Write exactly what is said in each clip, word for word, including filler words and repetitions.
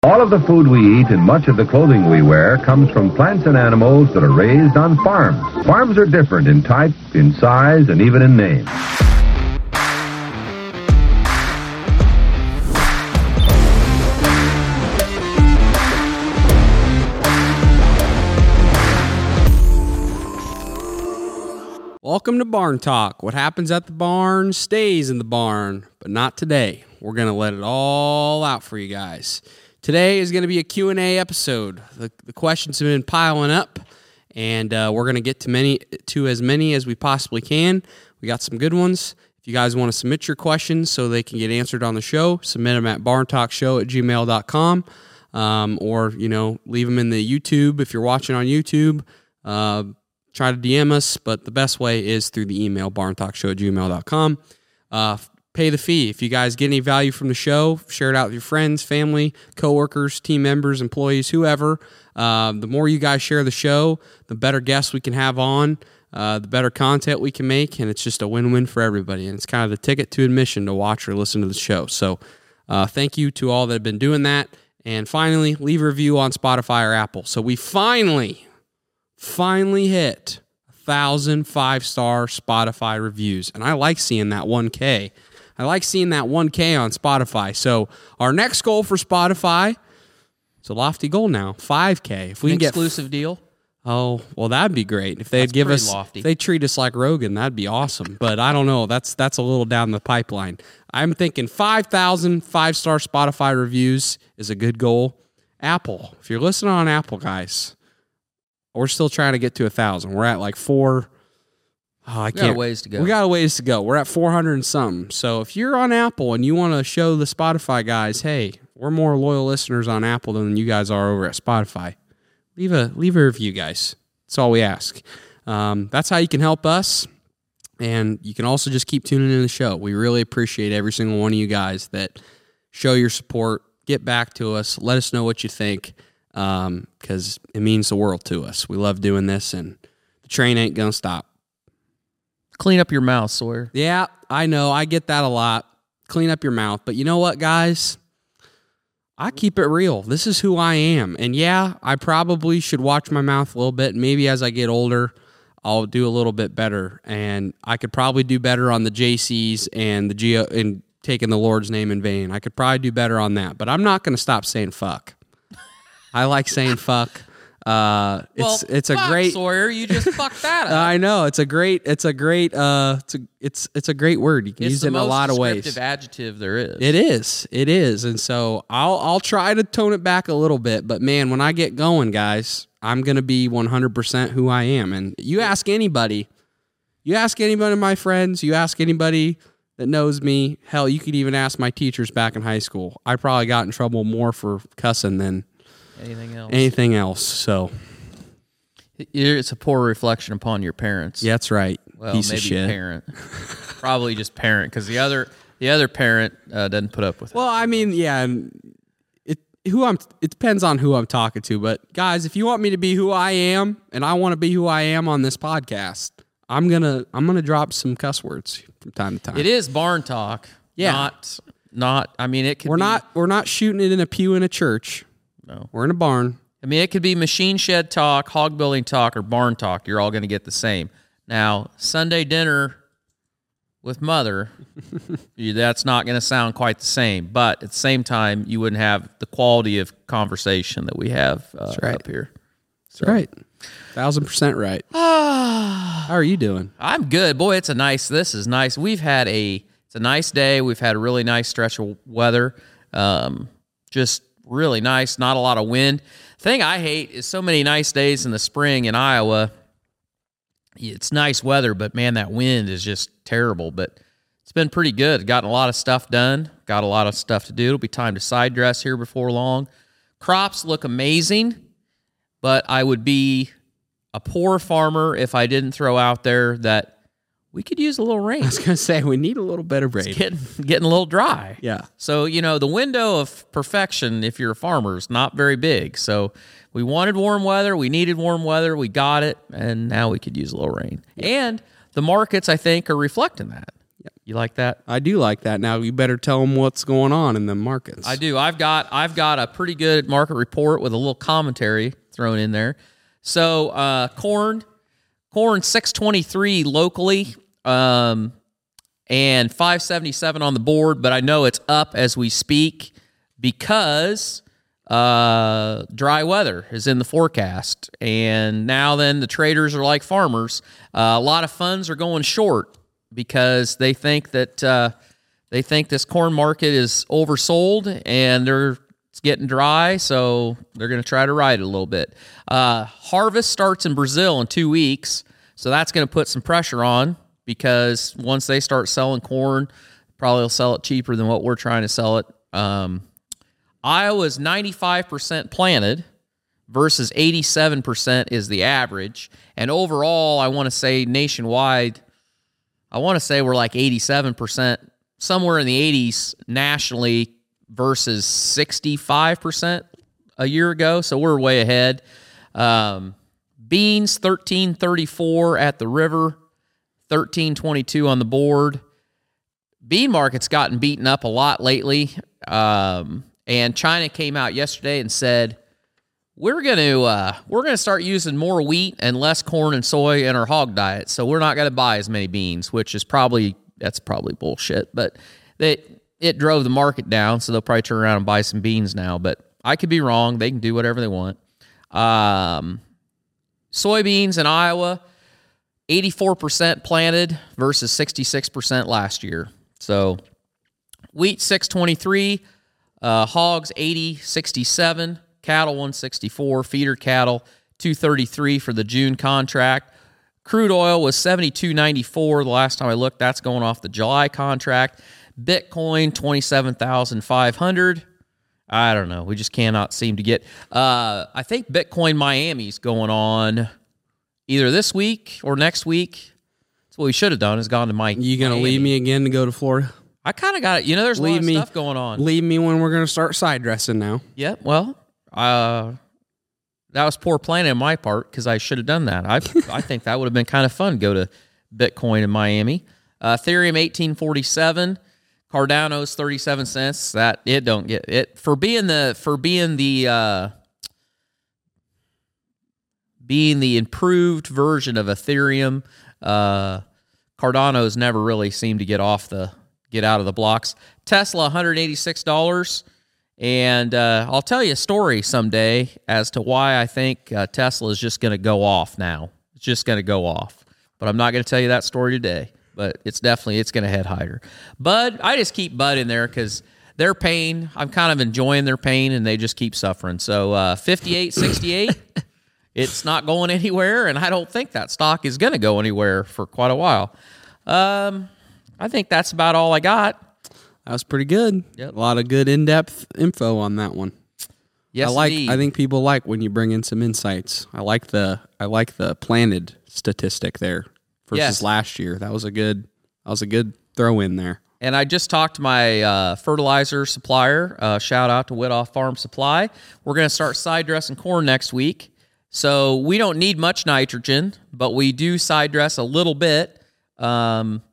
All of the food we eat and much of the clothing we wear comes from plants and animals that are raised on farms. Farms are different in type, in size, and even in name. Welcome to Barn Talk. What happens at the barn stays in the barn, but not today. We're going to let it all out for you guys. Today is going to be a Q and A episode. The, the questions have been piling up, and uh, we're going to get to many to as many as we possibly can. We got some good ones. If you guys want to submit your questions so they can get answered on the show, submit them at barn talk show at gmail dot com, um, or you know, leave them in the YouTube if you're watching on YouTube. Uh, try to D M us, but the best way is through the email barn talk show at gmail dot com. Uh, Pay the fee. If you guys get any value from the show, share it out with your friends, family, coworkers, team members, employees, whoever. Uh, the more you guys share the show, the better guests we can have on, uh, the better content we can make, and it's just a win-win for everybody. And it's kind of the ticket to admission to watch or listen to the show. So uh, thank you to all that have been doing that. And finally, leave a review on Spotify or Apple. So we finally, finally hit one thousand five-star Spotify reviews. And I like seeing that one K. I like seeing that one K on Spotify. So our next goal for Spotify, it's a lofty goal now, five K. If we An can exclusive get, deal? Oh, well, that'd be great. If they'd That's give pretty us, lofty. if they treat us like Rogan, that'd be awesome. But I don't know. That's that's a little down the pipeline. I'm thinking five thousand five-star Spotify reviews is a good goal. Apple, if you're listening on Apple, guys, we're still trying to get to one thousand. We're at like four. Oh, I We can't. got a ways to go. We got a ways to go. We're at four hundred and something. So if you're on Apple and you want to show the Spotify guys, hey, we're more loyal listeners on Apple than you guys are over at Spotify, leave a leave a review, guys. That's all we ask. Um, that's how you can help us, and you can also just keep tuning in the show. We really appreciate every single one of you guys that show your support. Get back to us. Let us know what you think, because um, it means the world to us. We love doing this, and the train ain't gonna stop. Clean up your mouth, Sawyer. Yeah, I know. I get that a lot. Clean up your mouth. But you know what, guys? I keep it real. This is who I am. And yeah, I probably should watch my mouth a little bit. Maybe as I get older, I'll do a little bit better. And I could probably do better on the J Cs and the Geo and taking the Lord's name in vain. I could probably do better on that. But I'm not going to stop saying fuck. I like saying fuck. Uh, it's well, it's a fuck, great Sawyer. You just fucked that up. I know it's a great it's a great uh it's a, it's it's a great word. You can It's use the it in a most lot of ways. descriptive adjective there is. It is, it is, and so I'll I'll try to tone it back a little bit. But man, when I get going, guys, I'm gonna be one hundred percent who I am. And you ask anybody, you ask anybody of my friends, you ask anybody that knows me. Hell, you could even ask my teachers back in high school. I probably got in trouble more for cussing than anything else. anything else. So. It's a poor reflection upon your parents. Yeah, that's right. Well, Piece maybe of shit. parent. Probably just parent, because the other the other parent uh, doesn't put up with it. Well, I mean, yeah, and it who I'm. It depends on who I'm talking to. But guys, if you want me to be who I am, and I want to be who I am on this podcast, I'm gonna I'm gonna drop some cuss words from time to time. It is barn talk. Yeah. Not not. I mean, it could. We're be, not we're not shooting it in a pew in a church. No. We're in a barn. I mean, it could be machine shed talk, hog building talk, or barn talk. You're all going to get the same. Now, Sunday dinner with mother, you- that's not going to sound quite the same. But at the same time, you wouldn't have the quality of conversation that we have uh, That's right. up here. That's right. Thousand percent right. How are you doing? I'm good. Boy, it's a nice, this is nice. We've had a, it's a nice day. We've had a really nice stretch of weather. Um, just really nice, not a lot of wind. Thing I hate is so many nice days in the spring in Iowa. It's nice weather, but man, that wind is just terrible. But it's been pretty good. Gotten a lot of stuff done. Got a lot of stuff to do. It'll be time to side dress here before long. Crops look amazing, but I would be a poor farmer if I didn't throw out there that we could use a little rain. I was gonna say we need a little bit of rain. It's getting, getting a little dry. Yeah. So, you know, the window of perfection, if you're a farmer, is not very big. So we wanted warm weather. We needed warm weather. We got it. And now we could use a little rain. Yep. And the markets, I think, are reflecting that. Yep. You like that? I do like that. Now you better tell them what's going on in the markets. I do. I've got I've got a pretty good market report with a little commentary thrown in there. So uh, corn, corn six twenty-three locally, um, and five seventy-seven on the board. But I know it's up as we speak because uh, dry weather is in the forecast. And now then the traders are like farmers. Uh, a lot of funds are going short because they think that uh, they think this corn market is oversold and they're it's getting dry, so they're going to try to ride it a little bit. Uh, harvest starts in Brazil in two weeks, so that's going to put some pressure on because once they start selling corn, probably will sell it cheaper than what we're trying to sell it. Um, Iowa's ninety-five percent planted versus eighty-seven percent is the average. And overall, I want to say nationwide, I want to say we're like eighty-seven percent, somewhere in the eighties nationally versus sixty-five percent a year ago. So we're way ahead. Um, beans, thirteen thirty-four at the river, thirteen twenty-two on the board. Bean market's gotten beaten up a lot lately. Um, and China came out yesterday and said, we're going to uh, we're going to start using more wheat and less corn and soy in our hog diet. So we're not going to buy as many beans, which is probably, that's probably bullshit. But they, it drove the market down, so they'll probably turn around and buy some beans now. But I could be wrong. They can do whatever they want. Um, soybeans in Iowa, eighty-four percent planted versus sixty-six percent last year. So wheat six twenty-three, uh, hogs eighty sixty-seven, cattle one sixty-four, feeder cattle two thirty-three for the June contract. Crude oil was seventy-two ninety-four the last time I looked. That's going off the July contract. Bitcoin twenty-seven thousand five hundred. I don't know. We just cannot seem to get. Uh, I think Bitcoin Miami's going on either this week or next week. That's what we should have done, is gone to Mike. You going to leave me again to go to Florida? I kind of got it. You know, there's a leave lot of me, stuff going on. Leave me when we're going to start side dressing now. Yeah, well, uh, that was poor planning on my part because I should have done that. I I think that would have been kind of fun, go to Bitcoin in Miami. Uh, Ethereum eighteen forty-seven. Cardano's thirty-seven cents. That it don't get it for being the for being the uh, being the improved version of Ethereum. Uh, Cardano's never really seemed to get off the get out of the blocks. Tesla one hundred eighty-six dollars, and uh, I'll tell you a story someday as to why I think uh, Tesla is just going to go off now. It's just going to go off, but I'm not going to tell you that story today. But it's definitely, it's going to head higher. Bud, I just keep Bud in there because their pain, I'm kind of enjoying their pain, and they just keep suffering. So uh, fifty-eight sixty-eight, it's not going anywhere, and I don't think that stock is going to go anywhere for quite a while. Um, I think that's about all I got. That was pretty good. Yep. A lot of good in-depth info on that one. Yes, I like. indeed. I think people like when you bring in some insights. I like the. I like the planted statistic there versus Yes. last year. That was a good. That was a good throw in there. And I just talked to my uh, fertilizer supplier. Uh, shout out to Whittoff Farm Supply. We're going to start side dressing corn next week. So we don't need much nitrogen, but we do side dress a little bit um,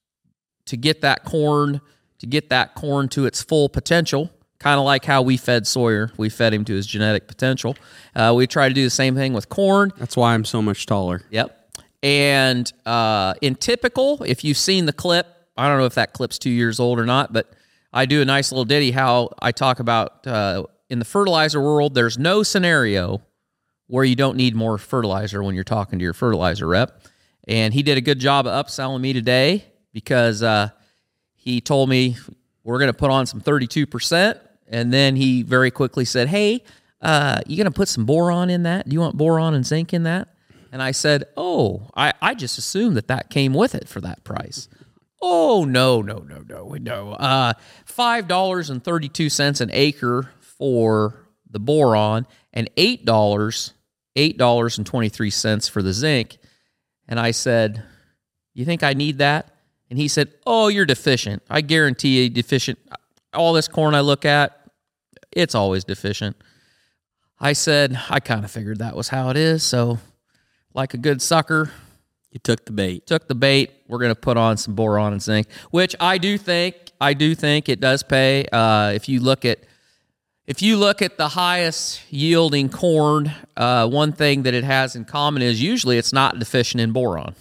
to get that corn to get that corn to its full potential. Kind of like how we fed Sawyer. We fed him to his genetic potential. Uh, we try to do the same thing with corn. That's why I'm so much taller. Yep. And uh, in typical, if you've seen the clip, I don't know if that clip's two years old or not, but I do a nice little ditty how I talk about uh, in the fertilizer world, there's no scenario where you don't need more fertilizer when you're talking to your fertilizer rep. And he did a good job of upselling me today because uh, he told me we're going to put on some thirty-two percent. And then he very quickly said, hey, uh, you going to put some boron in that? Do you want boron and zinc in that? And I said, oh, I, I just assumed that that came with it for that price. Oh, no, no, no, no, no. Uh, five dollars and thirty-two cents an acre for the boron and eight dollars, eight dollars and twenty-three cents for the zinc. And I said, you think I need that? And he said, oh, you're deficient. I guarantee you deficient. All this corn I look at, it's always deficient. I said, I kind of figured that was how it is, so... like a good sucker, You took the bait. Took the bait. We're going to put on some boron and zinc, which I do think I do think it does pay. Uh, if you look at if you look at the highest yielding corn, uh, one thing that it has in common is usually it's not deficient in boron.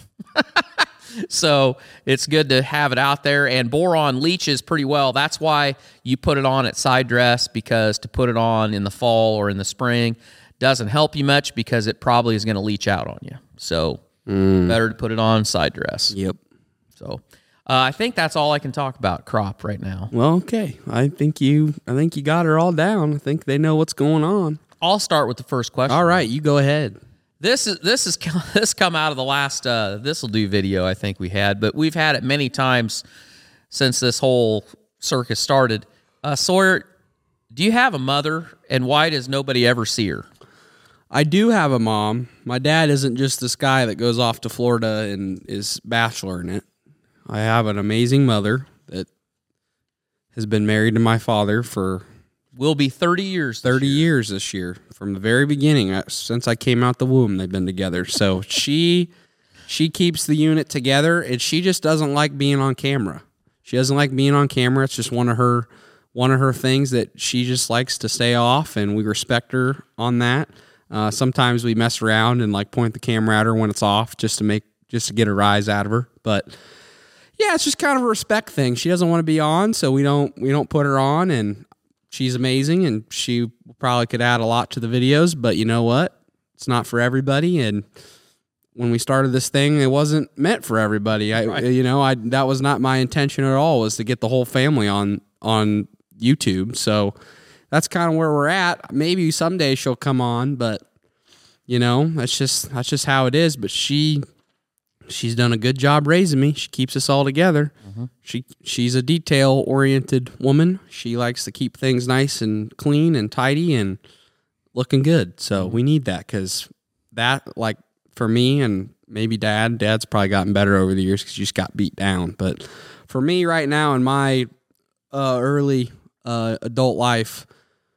So it's good to have it out there, and boron leaches pretty well. That's why you put it on at side dress, because to put it on in the fall or in the spring doesn't help you much, because it probably is going to leach out on you. So mm. better to put it on side dress. Yep. So uh, I think that's all I can talk about crop right now. Well, okay. I think you I think you got her all down. I think they know what's going on. I'll start with the first question. All right, you go ahead. This is this is this come out of the last uh, This'll Do video I think we had, but we've had it many times since this whole circus started. Uh, Sawyer, do you have a mother, and why does nobody ever see her? I do have a mom. My dad isn't just this guy that goes off to Florida and is bacheloring it. I have an amazing mother that has been married to my father for will be thirty years. thirty years this year. From the very beginning, since I came out the womb, they've been together. So she she keeps the unit together, and she just doesn't like being on camera. She doesn't like being on camera. It's just one of her one of her things that she just likes to stay off, and we respect her on that. Uh, sometimes we mess around and like point the camera at her when it's off, just to make just to get a rise out of her. But yeah, it's just kind of a respect thing. She doesn't want to be on, so we don't we don't put her on, and she's amazing, and she probably could add a lot to the videos, but you know what? It's not for everybody, and when we started this thing, it wasn't meant for everybody. I, right. you know, I that was not my intention at all, was to get the whole family on on YouTube. So that's kind of where we're at. Maybe someday she'll come on, but you know, that's just that's just how it is. But she she's done a good job raising me. She keeps us all together. Mm-hmm. She she's a detail-oriented woman. She likes to keep things nice and clean and tidy and looking good. So we need that, because that, like, for me and maybe Dad, Dad's probably gotten better over the years because he just got beat down. But for me right now in my uh, early uh, adult life,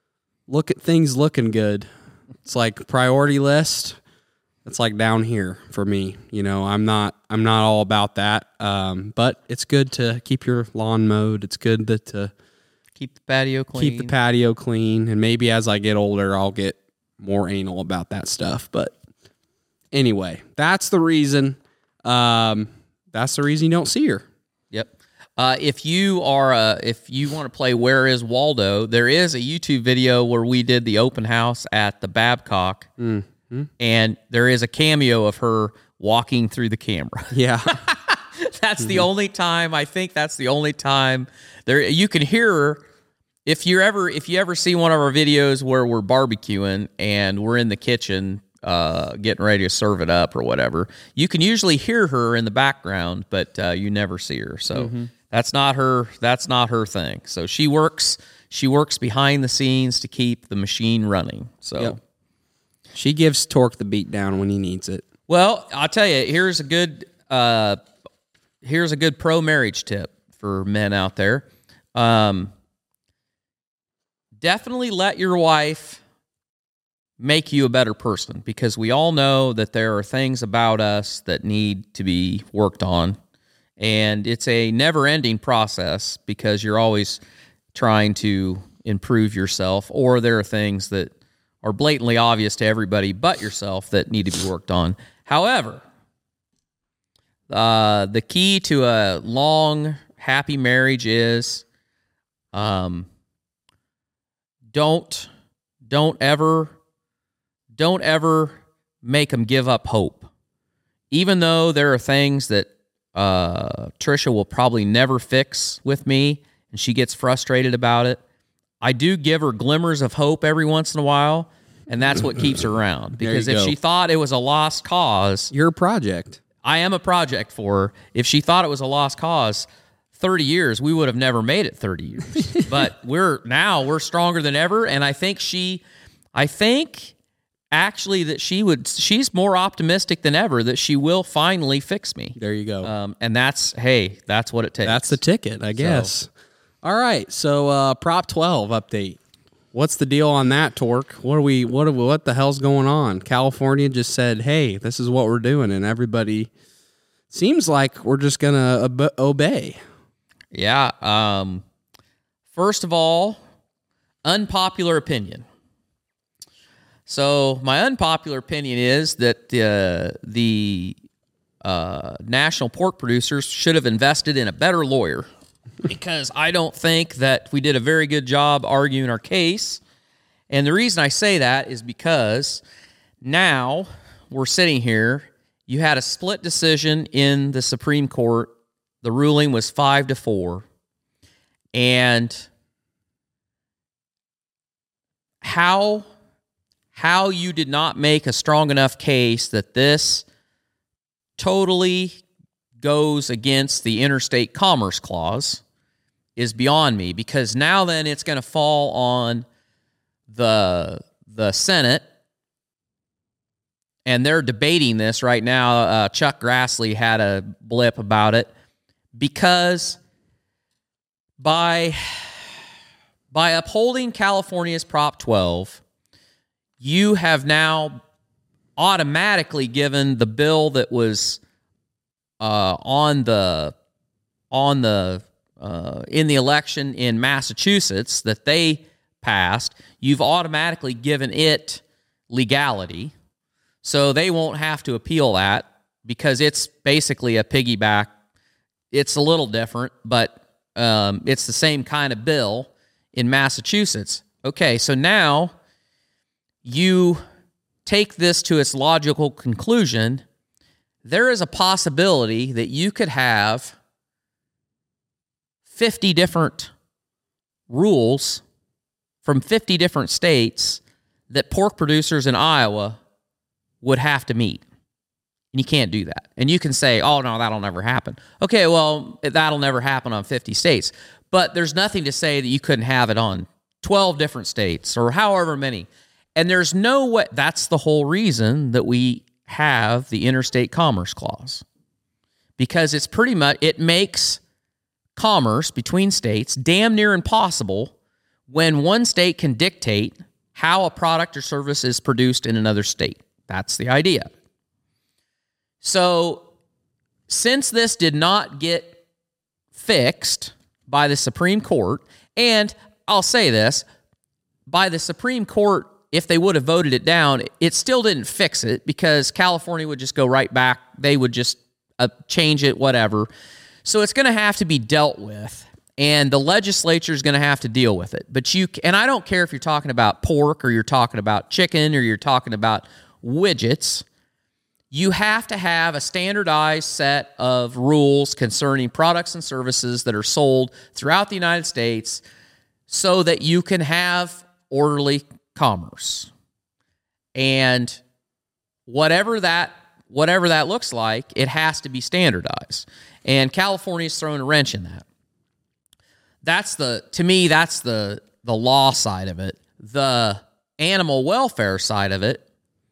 look at things looking good. It's like priority list. It's like down here for me. You know, I'm not I'm not all about that. Um, but it's good to keep your lawn mowed. It's good to, to keep the patio clean. Keep the patio clean. And maybe as I get older, I'll get more anal about that stuff. But anyway, that's the reason. Um, that's the reason you don't see her. Yep. Uh, if you are uh, if you want to play Where Is Waldo, there is a YouTube video where we did the open house at the Babcock. Mm. Hmm? And there is a cameo of her walking through the camera. Yeah. That's mm-hmm. the only time, I think that's the only time there you can hear her. If you ever if you ever see one of our videos where we're barbecuing and we're in the kitchen uh, getting ready to serve it up or whatever, you can usually hear her in the background, but uh, you never see her. So mm-hmm. that's not her that's not her thing. So she works she works behind the scenes to keep the machine running. So yep. She gives Torque the beat down when he needs it. Well, I'll tell you, here's a good uh, here's a good pro marriage tip for men out there. Um, definitely let your wife make you a better person, because we all know that there are things about us that need to be worked on, and it's a never-ending process because you're always trying to improve yourself, or there are things that are blatantly obvious to everybody but yourself that need to be worked on. However, uh, the key to a long, happy marriage is um, don't don't ever don't ever make them give up hope. Even though there are things that uh, Trisha will probably never fix with me, and she gets frustrated about it, I do give her glimmers of hope every once in a while, and that's what keeps her around. Because if go. she thought it was a lost cause... You're a project. I am a project for her. If she thought it was a lost cause, thirty years, we would have never made it thirty years. But we're now, we're stronger than ever, and I think she... I think, actually, that she would... She's more optimistic than ever that she will finally fix me. There you go. Um, and that's, hey, that's what it takes. That's the ticket, I guess. So, all right, so uh, Prop twelve update. What's the deal on that, Torque? What are we? What are we, what the hell's going on? California just said, "Hey, this is what we're doing," and everybody seems like we're just going to ob- obey. Yeah. Um, first of all, unpopular opinion. So my unpopular opinion is that uh, the uh, national pork producers should have invested in a better lawyer, because I don't think that we did a very good job arguing our case. And the reason I say that is because now we're sitting here. You had a split decision in the Supreme Court. The ruling was five to four. And how... how you did not make a strong enough case that this totally goes against the Interstate Commerce Clause is beyond me, because now then it's going to fall on the the Senate, and they're debating this right now. Uh, Chuck Grassley had a blip about it, because by, by upholding California's Prop twelve, you have now automatically given the bill that was uh, on the on the uh, in the election in Massachusetts that they passed. You've automatically given it legality, so they won't have to appeal that, because it's basically a piggyback. It's a little different, but um, it's the same kind of bill in Massachusetts. Okay, so now you take this to its logical conclusion. There is a possibility that you could have fifty different rules from fifty different states that pork producers in Iowa would have to meet. And you can't do that. And you can say, oh, no, that'll never happen. Okay, well, that'll never happen on fifty states. But there's nothing to say that you couldn't have it on twelve different states or however many. And there's no way. That's the whole reason that we have the Interstate Commerce Clause, because it's pretty much, it makes commerce between states damn near impossible when one state can dictate how a product or service is produced in another state. That's the idea. So since this did not get fixed by the Supreme Court, and I'll say this, by the Supreme Court, if they would have voted it down, it still didn't fix it, because California would just go right back. They would just uh, change it, whatever. So it's going to have to be dealt with, and the legislature is going to have to deal with it. But you, and I don't care if you're talking about pork or you're talking about chicken or you're talking about widgets, you have to have a standardized set of rules concerning products and services that are sold throughout the United States so that you can have orderly commerce. And whatever that whatever that looks like, it has to be standardized. And California's throwing a wrench in that. That's the to me that's the the law side of it. The animal welfare side of it,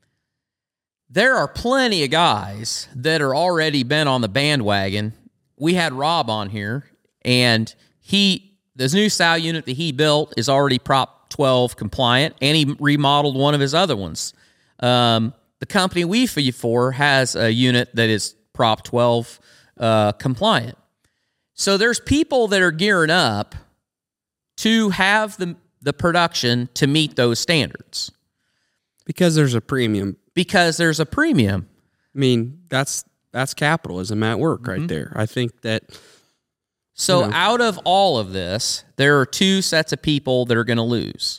there are plenty of guys that are already been on the bandwagon. We had Rob on here, and he this new sow unit that he built is already Prop twelve compliant, and he remodeled one of his other ones. Um, the company we feed for has a unit that is Prop twelve uh, compliant. So there's people that are gearing up to have the, the production to meet those standards. Because there's a premium. Because there's a premium. I mean, that's that's capitalism at work right Mm-hmm. there. I think that... So You know. out of all of this, there are two sets of people that are going to lose.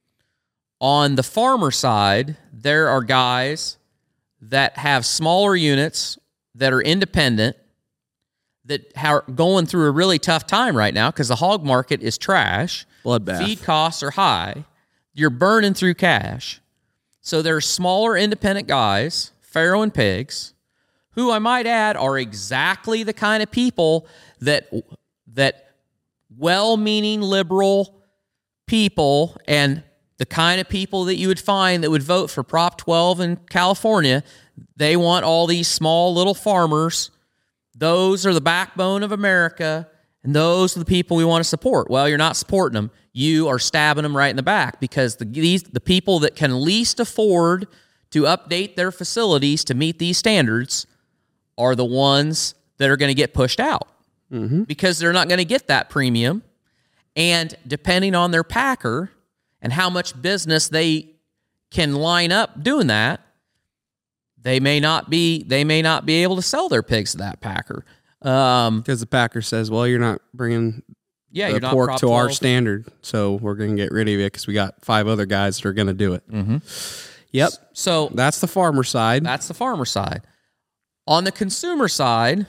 On the farmer side, there are guys that have smaller units that are independent, that are going through a really tough time right now because the hog market is trash. Bloodbath. Feed costs are high. You're burning through cash. So there are smaller independent guys, farrow and pigs, who I might add are exactly the kind of people that that well-meaning liberal people and the kind of people that you would find that would vote for Prop twelve in California. They want all these small little farmers. Those are the backbone of America, and those are the people we want to support. Well, you're not supporting them. You are stabbing them right in the back, because the these the people that can least afford to update their facilities to meet these standards are the ones that are going to get pushed out mm-hmm. because they're not going to get that premium. And depending on their packer and how much business they can line up doing that, they may not be they may not be able to sell their pigs to that packer. Um, because the packer says, well, you're not bringing yeah, the you're not pork Prop to our twelve. standard, so we're going to get rid of it because we got five other guys that are going to do it. Mm-hmm. Yep. So that's the farmer side. That's the farmer side. On the consumer side,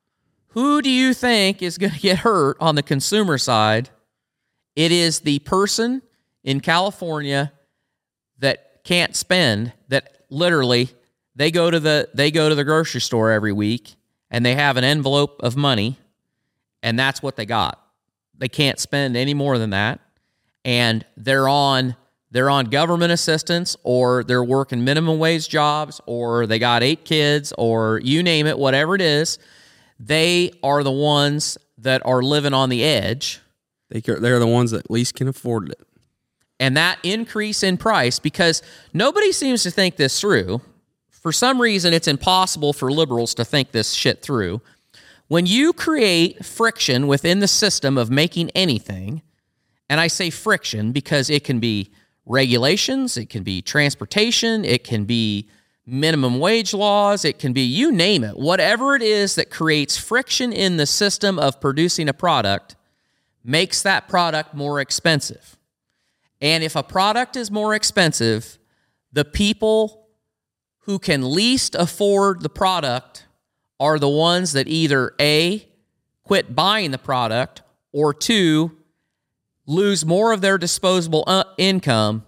who do you think is going to get hurt on the consumer side? It is the person in California that can't spend, that literally they go to the they go to the grocery store every week and they have an envelope of money and that's what they got. They can't spend any more than that, and they're on they're on government assistance, or they're working minimum wage jobs, or they got eight kids, or you name it, whatever it is. They are the ones that are living on the edge. They they're the ones that least can afford it. And that increase in price, because nobody seems to think this through. For some reason, it's impossible for liberals to think this shit through. When you create friction within the system of making anything, and I say friction because it can be regulations, it can be transportation, it can be minimum wage laws, it can be you name it. Whatever it is that creates friction in the system of producing a product makes that product more expensive. And if a product is more expensive, the people who can least afford the product are the ones that either A, quit buying the product, or two, lose more of their disposable uh, income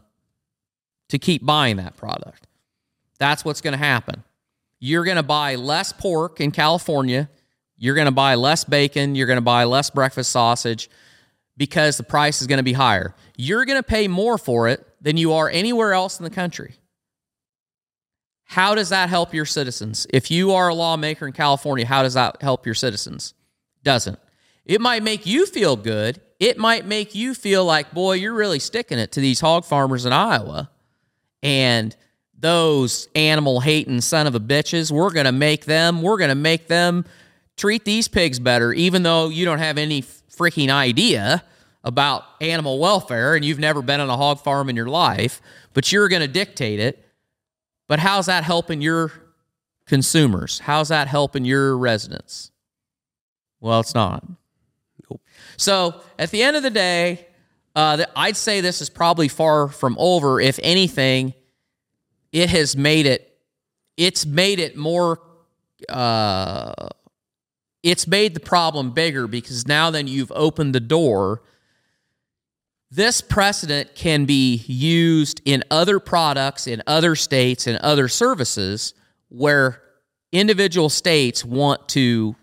to keep buying that product. That's what's going to happen. You're going to buy less pork in California. You're going to buy less bacon. You're going to buy less breakfast sausage because the price is going to be higher. You're going to pay more for it than you are anywhere else in the country. How does that help your citizens? If you are a lawmaker in California, how does that help your citizens? Doesn't. It might make you feel good. It might make you feel like, boy, you're really sticking it to these hog farmers in Iowa. And those animal-hating son of a bitches, we're going to make them, we're going to make them treat these pigs better, even though you don't have any freaking idea about animal welfare and you've never been on a hog farm in your life, but you're going to dictate it. But how's that helping your consumers? How's that helping your residents? Well, it's not. Nope. So at the end of the day, uh, I'd say this is probably far from over. If anything, it has made it, it's made it more, uh, it's made the problem bigger because now then you've opened the door. This precedent can be used in other products, in other states, in other services where individual states want to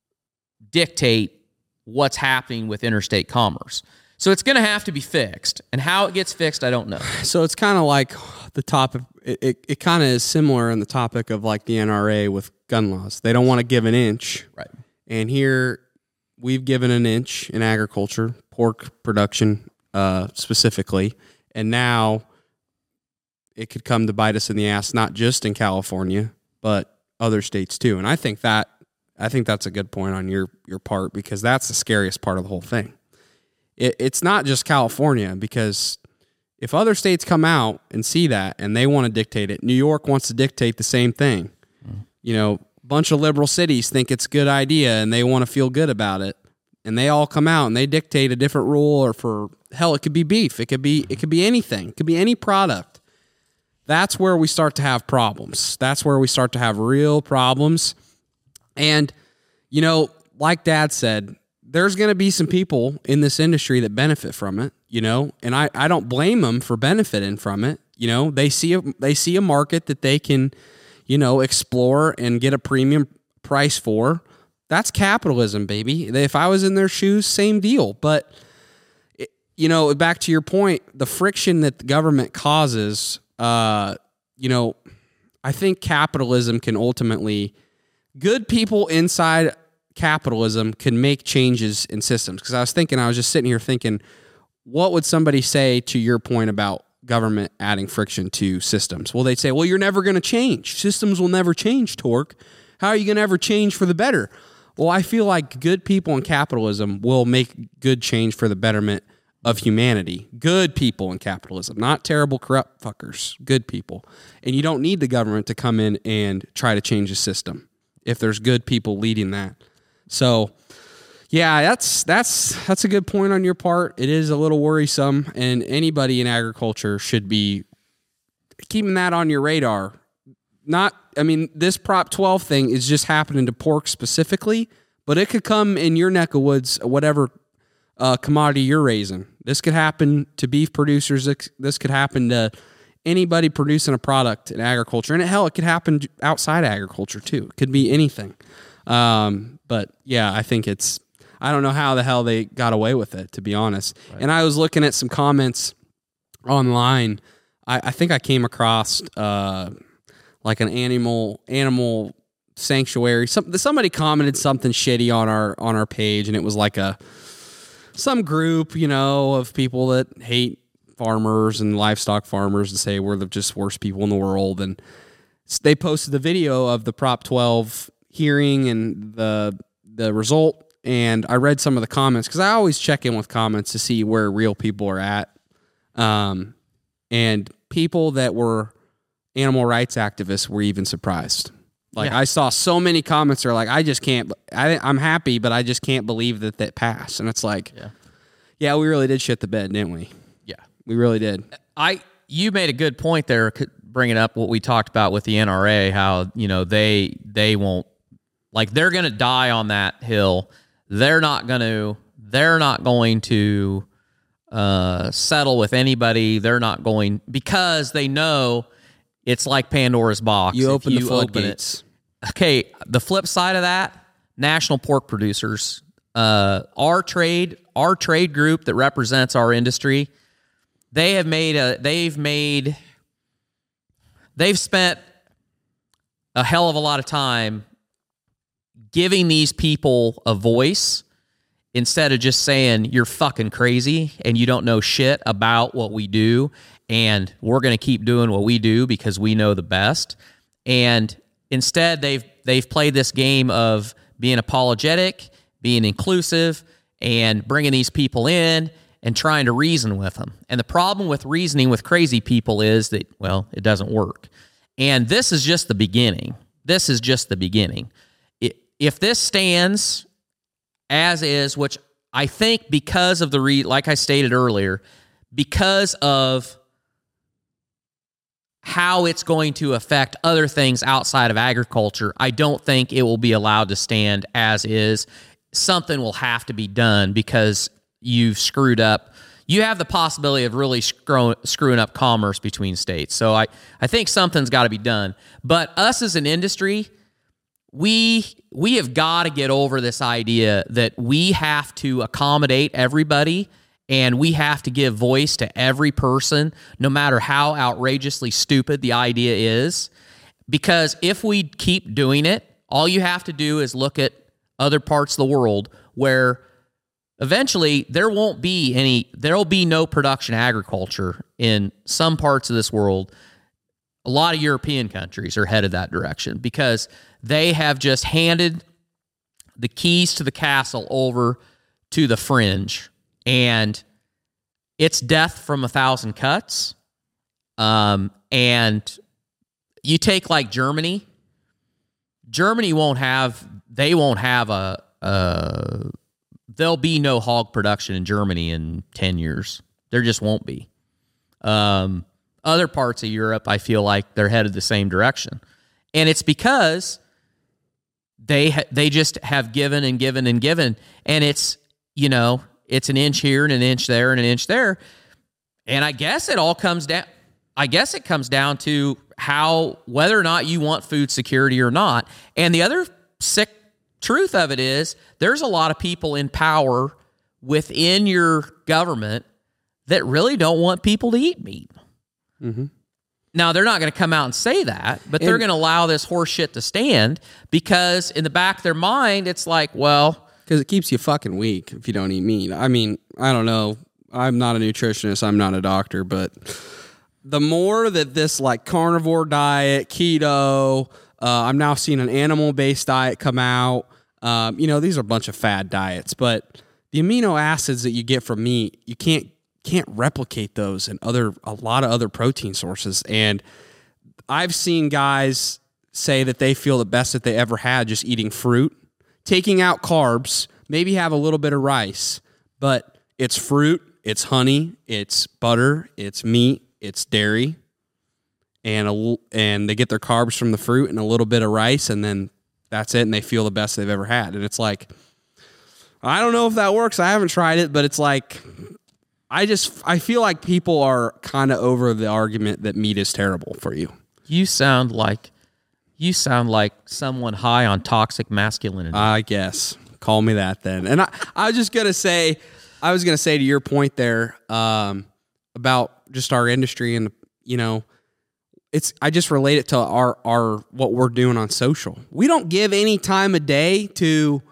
dictate what's happening with interstate commerce. So it's going to have to be fixed. And how it gets fixed, I don't know. So it's kind of like the topic, it, it, it kind of is similar in the topic of like the N R A with gun laws. They don't want to give an inch. Right. And here we've given an inch in agriculture, pork production uh, specifically. And now it could come to bite us in the ass, not just in California, but other states too. And I think that I think that's a good point on your, your part, because that's the scariest part of the whole thing. It, it's not just California, because if other states come out and see that and they want to dictate it, New York wants to dictate the same thing. Mm. You know, a bunch of liberal cities think it's a good idea and they want to feel good about it. And they all come out and they dictate a different rule, or for hell, it could be beef. It could be, it could be anything. It could be any product. That's where we start to have problems. That's where we start to have real problems. And, you know, like Dad said, there's going to be some people in this industry that benefit from it, you know, and I, I don't blame them for benefiting from it. You know, they see a, they see a market that they can, you know, explore and get a premium price for. That's capitalism, baby. If I was in their shoes, same deal. But, it, you know, back to your point, the friction that the government causes, uh, you know, I think capitalism can ultimately, good people inside capitalism can make changes in systems. Because I was thinking, I was just sitting here thinking, what would somebody say to your point about government adding friction to systems? Well, they'd say, well, you're never going to change. Systems will never change, Torque. how are you going to ever change for the better? Well, I feel like good people in capitalism will make good change for the betterment of humanity. Good people in capitalism, not terrible, corrupt fuckers. Good people. And you don't need the government to come in and try to change the system if there's good people leading that. So, yeah, that's that's that's a good point on your part. It is a little worrisome, and anybody in agriculture should be keeping that on your radar. Not, I mean, this Prop twelve thing is just happening to pork specifically, but it could come in your neck of woods, whatever uh, commodity you're raising. This could happen to beef producers. This could happen to anybody producing a product in agriculture. And hell, it could happen outside agriculture too. It could be anything. Um, but yeah, I think it's, I don't know how the hell they got away with it, to be honest. Right. And I was looking at some comments online. I, I think I came across uh, like an animal animal sanctuary. Some, somebody commented something shitty on our on our page, and it was like a some group, you know, of people that hate farmers and livestock farmers and say we're the just worst people in the world. And they posted the video of the Prop twelve hearing and the the result. And I read some of the comments because I always check in with comments to see where real people are at. Um, and people that were animal rights activists were even surprised. Like yeah. I saw so many comments that are like, I just can't, I, I'm happy, but I just can't believe that that passed. And it's like, yeah. yeah, we really did shit the bed, didn't we? Yeah, we really did. I, you made a good point there, bringing up what we talked about with the N R A, how, you know, they, they won't, like they're going to die on that hill. They're not going to, they're not going to uh, settle with anybody. They're not going, because they know it's like Pandora's box. You open you the floodgates. Okay, the flip side of that, national pork producers, uh, our trade, our trade group that represents our industry, they have made a, they've made, they've spent a hell of a lot of time giving these people a voice instead of just saying you're fucking crazy and you don't know shit about what we do and we're going to keep doing what we do because we know the best. And instead they've they've played this game of being apologetic, being inclusive, and bringing these people in and trying to reason with them. And the problem with reasoning with crazy people is that, well, it doesn't work. And this is just the beginning. This is just the beginning. If this stands as is, which I think because of the, re, like I stated earlier, because of how it's going to affect other things outside of agriculture, I don't think it will be allowed to stand as is. Something will have to be done because you've screwed up. You have the possibility of really screw, screwing up commerce between states. So I, I think something's got to be done. But us as an industry, We we have got to get over this idea that we have to accommodate everybody and we have to give voice to every person, no matter how outrageously stupid the idea is. Because if we keep doing it, all you have to do is look at other parts of the world where eventually there won't be any, there'll be no production agriculture in some parts of this world. A lot of European countries are headed that direction because they have just handed the keys to the castle over to the fringe, and it's death from a thousand cuts. Um, and you take like Germany. Germany won't have, they won't have a, a, there'll be no hog production in Germany in ten years. There just won't be. Um, other parts of Europe, I feel like they're headed the same direction. And it's because they ha- they just have given and given and given. And it's, you know, it's an inch here and an inch there and an inch there. And I guess it all comes down, I guess it comes down to how, whether or not you want food security or not. And the other sick truth of it is there's a lot of people in power within your government that really don't want people to eat meat. Mm-hmm. Now, they're not going to come out and say that, but and, they're going to allow this horse shit to stand because in the back of their mind, it's like, well... Because it keeps you fucking weak if you don't eat meat. I mean, I don't know. I'm not a nutritionist. I'm not a doctor, but the more that this like carnivore diet, keto, Uh, I'm now seeing an animal-based diet come out. Um, you know, these are a bunch of fad diets, but the amino acids that you get from meat, you can't can't replicate those in other a lot of other protein sources. And I've seen guys say that they feel the best that they ever had just eating fruit, taking out carbs, maybe have a little bit of rice, but it's fruit, it's honey, it's butter, it's meat, it's dairy, and a, and they get their carbs from the fruit and a little bit of rice, and then that's it, and they feel the best they've ever had. And it's like, I don't know if that works. I haven't tried it, but it's like, I just, I feel like people are kind of over the argument that meat is terrible for you. You sound like, you sound like someone high on toxic masculinity. I guess. Call me that then. And I, I was just going to say, I was going to say to your point there um, about just our industry and, you know, it's, I just relate it to our, our, what we're doing on social. We don't give any time of day to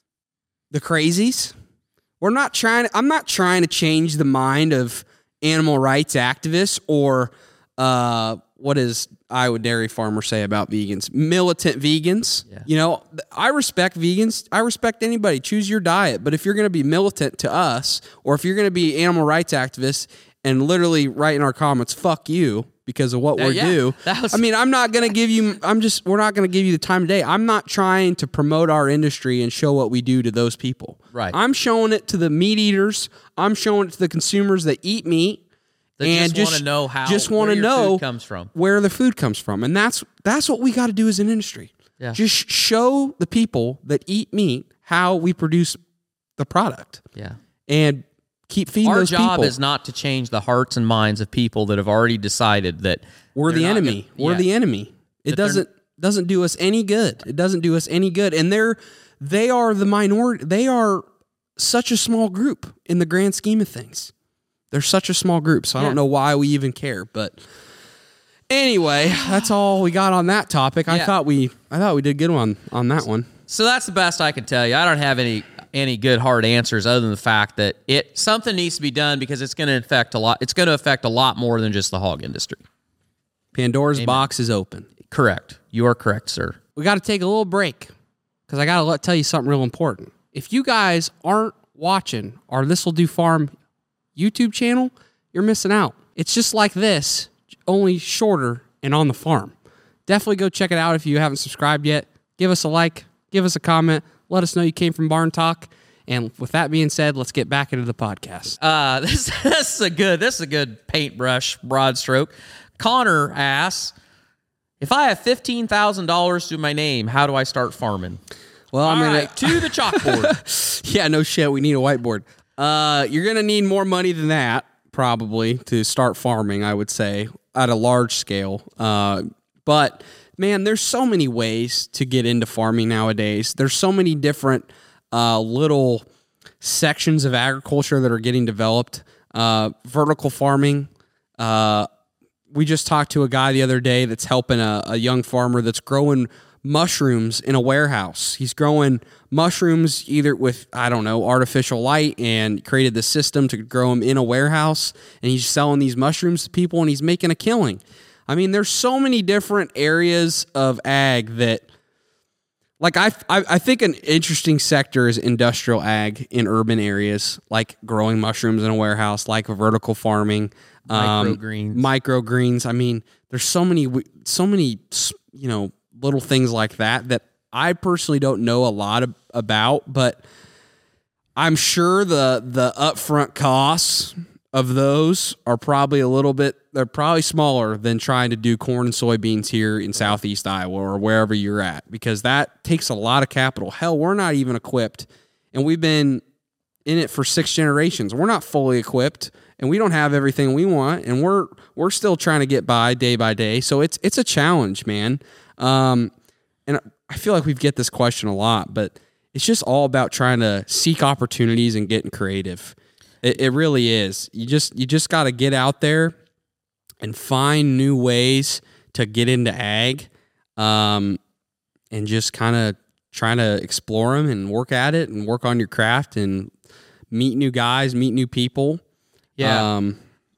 the crazies. We're not trying to, I'm not trying to change the mind of animal rights activists or, uh, what does Iowa dairy farmers say about vegans? Militant vegans. Yeah. You know, I respect vegans. I respect anybody. Choose your diet. But if you're going to be militant to us, or if you're going to be animal rights activists and literally write in our comments, fuck you, because of what uh, we yeah, do. Was- I mean, I'm not going to give you, I'm just, we're not going to give you the time of day. I'm not trying to promote our industry and show what we do to those people. Right. I'm showing it to the meat eaters. I'm showing it to the consumers that eat meat. They and just, want to know how just want where to your know food comes from. Where the food comes from. And that's that's what we got to do as an industry. Yeah. Just show the people that eat meat how we produce the product. Yeah. And keep feeding Our those job people. is not to change the hearts and minds of people that have already decided that we're the enemy. Gonna, we're yeah. the enemy. It doesn't doesn't do us any good. It doesn't do us any good. And they're they are the minority. They are such a small group in the grand scheme of things. They're such a small group, so I yeah. don't know why we even care. But anyway, that's all we got on that topic. I yeah. thought we, I thought we did good one on that one. So that's the best I can tell you. I don't have any any good hard answers other than the fact that it something needs to be done because it's going to affect a lot. It's going to affect a lot more than just the hog industry. Pandora's Amen. box is open. Correct. You are correct, sir. We got to take a little break because I got to tell you something real important. If you guys aren't watching our This Will Do Farm YouTube channel, you're missing out. It's just like this, only shorter and on the farm. Definitely go check it out if you haven't subscribed yet. Give us a like, give us a comment, let us know you came from Barn Talk. And with that being said, let's get back into the podcast. Uh, this, this is a good this is a good paintbrush broad stroke. Connor asks, if I have fifteen thousand dollars to my name, how do I start farming? Well, All I'm gonna right, to the chalkboard. Yeah, no shit. We need a whiteboard. Uh, you're going to need more money than that, probably, to start farming, I would say, at a large scale. Uh, but, man, there's so many ways to get into farming nowadays. There's so many different uh, little sections of agriculture that are getting developed. Uh, vertical farming. Uh, we just talked to a guy the other day that's helping a, a young farmer that's growing mushrooms in a warehouse. He's growing mushrooms either with, I don't know, artificial light and created the system to grow them in a warehouse. And he's selling these mushrooms to people and he's making a killing. I mean, there's so many different areas of ag that, like, I, I, I think an interesting sector is industrial ag in urban areas, like growing mushrooms in a warehouse, like vertical farming, um, Microgreens. microgreens. I mean, there's so many, so many, you know, little things like that that I personally don't know a lot of, about, but I'm sure the the upfront costs of those are probably a little bit, they're probably smaller than trying to do corn and soybeans here in Southeast Iowa or wherever you're at, because that takes a lot of capital. Hell, we're not even equipped, and we've been in it for six generations. We're not fully equipped, and we don't have everything we want, and we're we're still trying to get by day by day. So it's it's a challenge, man. Um, and I feel like we get this question a lot, but it's just all about trying to seek opportunities and getting creative. It, it really is. You just you just got to get out there and find new ways to get into ag, um, and just kind of trying to explore them and work at it and work on your craft and meet new guys, meet new people. Yeah. Um,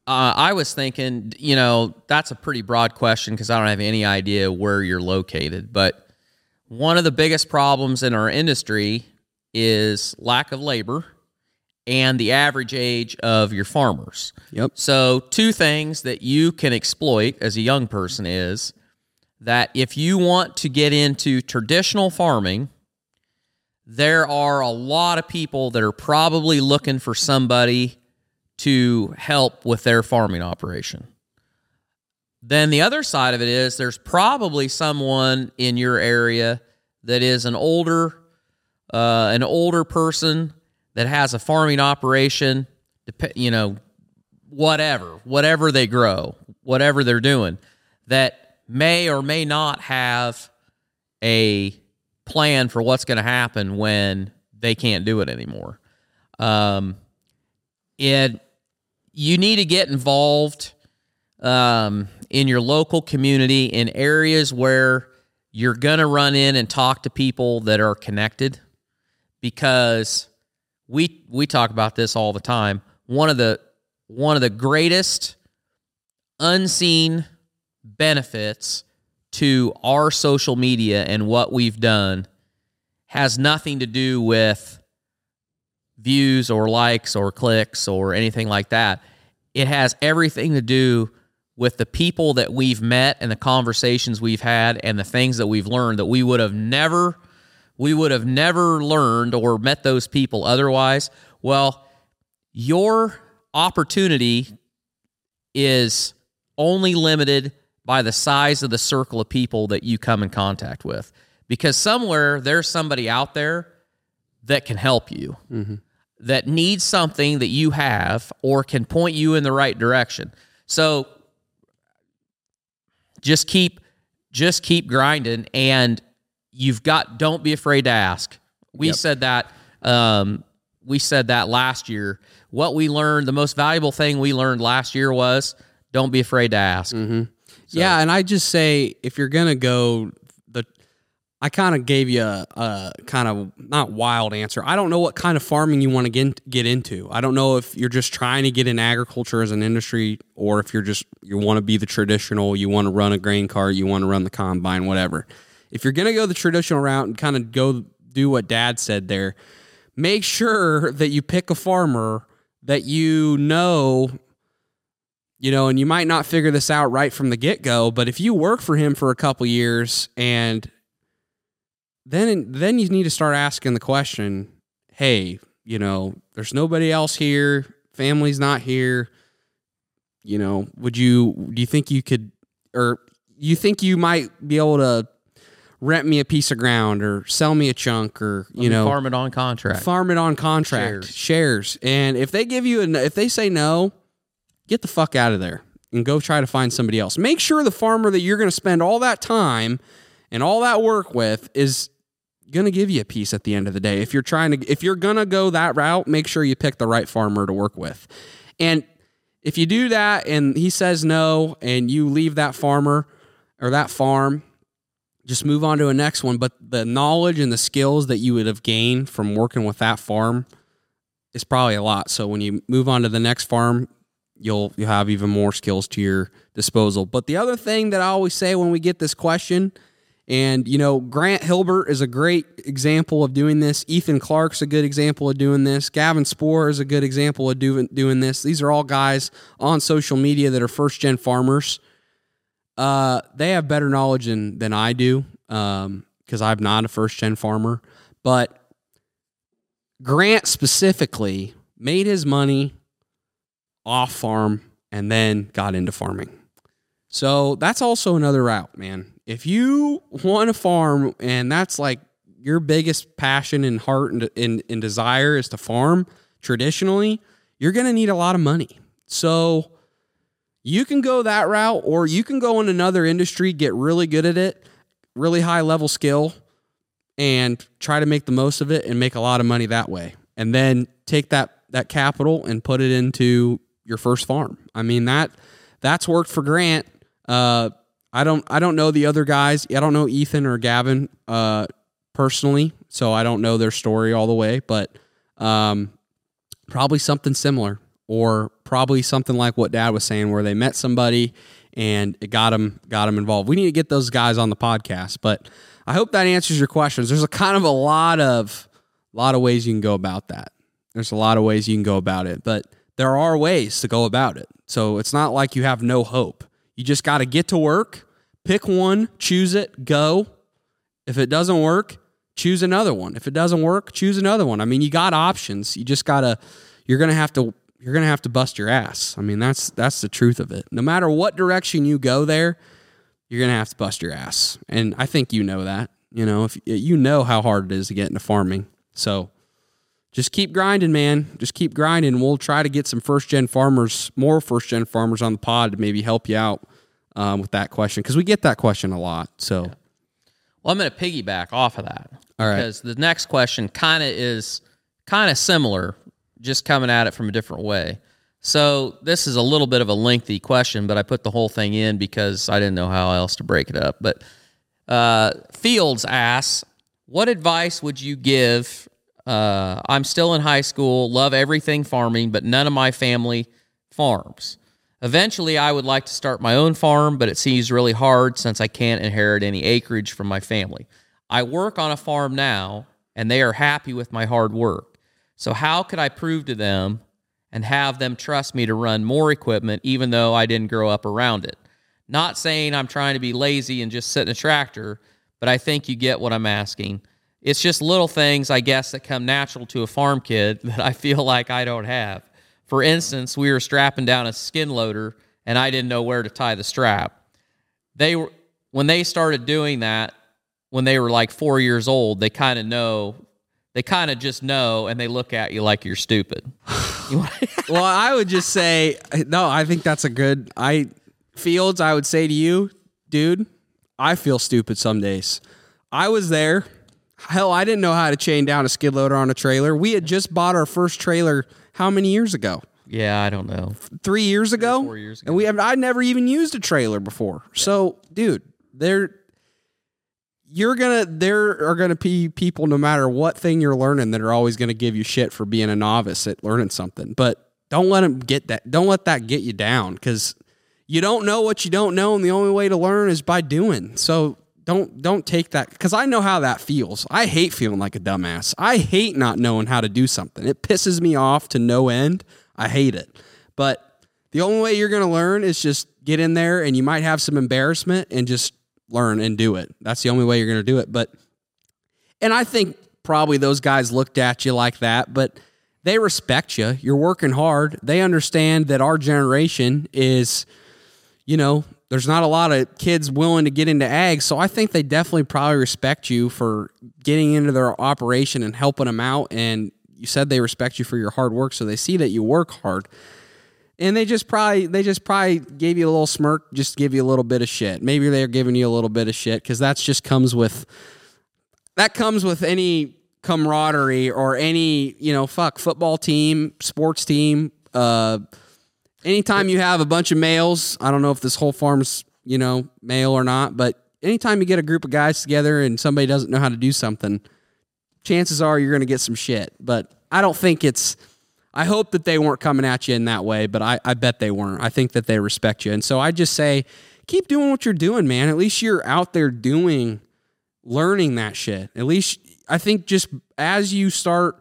Uh, I was thinking, you know, that's a pretty broad question because I don't have any idea where you're located. But one of the biggest problems in our industry is lack of labor and the average age of your farmers. Yep. So two things that you can exploit as a young person is that if you want to get into traditional farming, there are a lot of people that are probably looking for somebody to help with their farming operation. Then the other side of it is there's probably someone in your area that is an older, uh, an older person that has a farming operation, you know, whatever, whatever they grow, whatever they're doing, that may or may not have a plan for what's going to happen when they can't do it anymore. Um, it You need to get involved um, in your local community in areas where you're going to run in and talk to people that are connected, because we we talk about this all the time. One of the one of the greatest unseen benefits to our social media and what we've done has nothing to do with views or likes or clicks or anything like that. It has everything to do with the people that we've met and the conversations we've had and the things that we've learned that we would have never we would have never learned or met those people otherwise. Well, your opportunity is only limited by the size of the circle of people that you come in contact with, because somewhere there's somebody out there that can help you. Mm-hmm. That needs something that you have or can point you in the right direction. So just keep just keep grinding, and you've got don't be afraid to ask. We yep. said that um, we said that last year. What we learned, the most valuable thing we learned last year was don't be afraid to ask. Mm-hmm. So. Yeah, and I just say if you're gonna go the I kind of gave you a, a kind of not wild answer. I don't know what kind of farming you want to get, get into. I don't know if you're just trying to get in agriculture as an industry, or if you're just, you want to be the traditional, you want to run a grain cart, you want to run the combine, whatever. If you're going to go the traditional route and kind of go do what Dad said there, make sure that you pick a farmer that you know, you know, and you might not figure this out right from the get-go, but if you work for him for a couple years and Then then you need to start asking the question, hey, you know, there's nobody else here, family's not here, you know, would you, do you think you could, or you think you might be able to rent me a piece of ground or sell me a chunk, or, you know, farm it on contract, farm it on contract, shares. shares. And if they give you, a, if they say no, get the fuck out of there and go try to find somebody else. Make sure the farmer that you're going to spend all that time and all that work with is going to give you a piece at the end of the day. If you're trying to, if you're going to go that route, make sure you pick the right farmer to work with. And if you do that and he says no and you leave that farmer or that farm, just move on to a next one. But the knowledge and the skills that you would have gained from working with that farm is probably a lot. So when you move on to the next farm, you'll, you'll have even more skills to your disposal. But the other thing that I always say when we get this question, and, you know, Grant Hilbert is a great example of doing this. Ethan Clark's a good example of doing this. Gavin Spoor is a good example of doing doing this. These are all guys on social media that are first-gen farmers. Uh, they have better knowledge than, than I do, um, because I'm not a first-gen farmer. But Grant specifically made his money off farm and then got into farming. So that's also another route, man. If you want to farm and that's like your biggest passion and heart and, and, and desire is to farm traditionally, you're going to need a lot of money. So you can go that route, or you can go in another industry, get really good at it, really high level skill, and try to make the most of it and make a lot of money that way. And then take that, that capital and put it into your first farm. I mean, that that's worked for Grant. Uh, I don't I don't know the other guys. I don't know Ethan or Gavin uh, personally, so I don't know their story all the way, but um, probably something similar, or probably something like what Dad was saying, where they met somebody and it got them got them involved. We need to get those guys on the podcast. But I hope that answers your questions. There's a kind of a lot of a lot of ways you can go about that. There's a lot of ways you can go about it, but there are ways to go about it. So it's not like you have no hope. You just got to get to work, pick one, choose it, go. If it doesn't work, choose another one. If it doesn't work, choose another one. I mean, you got options. You just got to you're going to have to you're going to have to bust your ass. I mean, that's that's the truth of it. No matter what direction you go there, you're going to have to bust your ass. And I think you know that. You know, if you know how hard it is to get into farming. So just keep grinding, man. Just keep grinding. We'll try to get some first-gen farmers, more first-gen farmers on the pod to maybe help you out um, with that question, because we get that question a lot. So, yeah. Well, I'm going to piggyback off of that. All right. Because the next question kind of is kind of similar, just coming at it from a different way. So this is a little bit of a lengthy question, but I put the whole thing in because I didn't know how else to break it up. But uh, Fields asks, what advice would you give? Uh, I'm still in high school, love everything farming, but none of my family farms. Eventually, I would like to start my own farm, but it seems really hard since I can't inherit any acreage from my family. I work on a farm now, and they are happy with my hard work. So how could I prove to them and have them trust me to run more equipment even though I didn't grow up around it? Not saying I'm trying to be lazy and just sit in a tractor, but I think you get what I'm asking. It's just little things, I guess, that come natural to a farm kid that I feel like I don't have. For instance, we were strapping down a skin loader, and I didn't know where to tie the strap. They were, when they started doing that, when they were like four years old, they kind of know, they kind of just know, and they look at you like you're stupid. Well, I would just say, no, I think that's a good, I, Fields, I would say to you, dude, I feel stupid some days. I was there. Hell, I didn't know how to chain down a skid loader on a trailer. We had just bought our first trailer how many years ago? Yeah, I don't know. Three years ago? Three, four years ago. And we have I'd never even used a trailer before. Yeah. So, dude, there you're gonna there are gonna be people, no matter what thing you're learning, that are always gonna give you shit for being a novice at learning something. But don't let them get that don't let that get you down, because you don't know what you don't know, and the only way to learn is by doing. So Don't don't take that, because I know how that feels. I hate feeling like a dumbass. I hate not knowing how to do something. It pisses me off to no end. I hate it. But the only way you're going to learn is just get in there, and you might have some embarrassment, and just learn and do it. That's the only way you're going to do it. But and I think probably those guys looked at you like that, but they respect you. You're working hard. They understand that our generation is, you know, there's not a lot of kids willing to get into ag, so I think they definitely probably respect you for getting into their operation and helping them out. And you said they respect you for your hard work, so they see that you work hard. And they just probably they just probably gave you a little smirk, just give you a little bit of shit. Maybe they're giving you a little bit of shit, because that's just comes with that comes with any camaraderie or any, you know, fuck football team, sports team. Uh, Anytime you have a bunch of males, I don't know if this whole farm's, you know, male or not, but anytime you get a group of guys together and somebody doesn't know how to do something, chances are you're going to get some shit. But I don't think it's, I hope that they weren't coming at you in that way, but I, I bet they weren't. I think that they respect you. And so I just say, keep doing what you're doing, man. At least you're out there doing, learning that shit. At least I think just as you start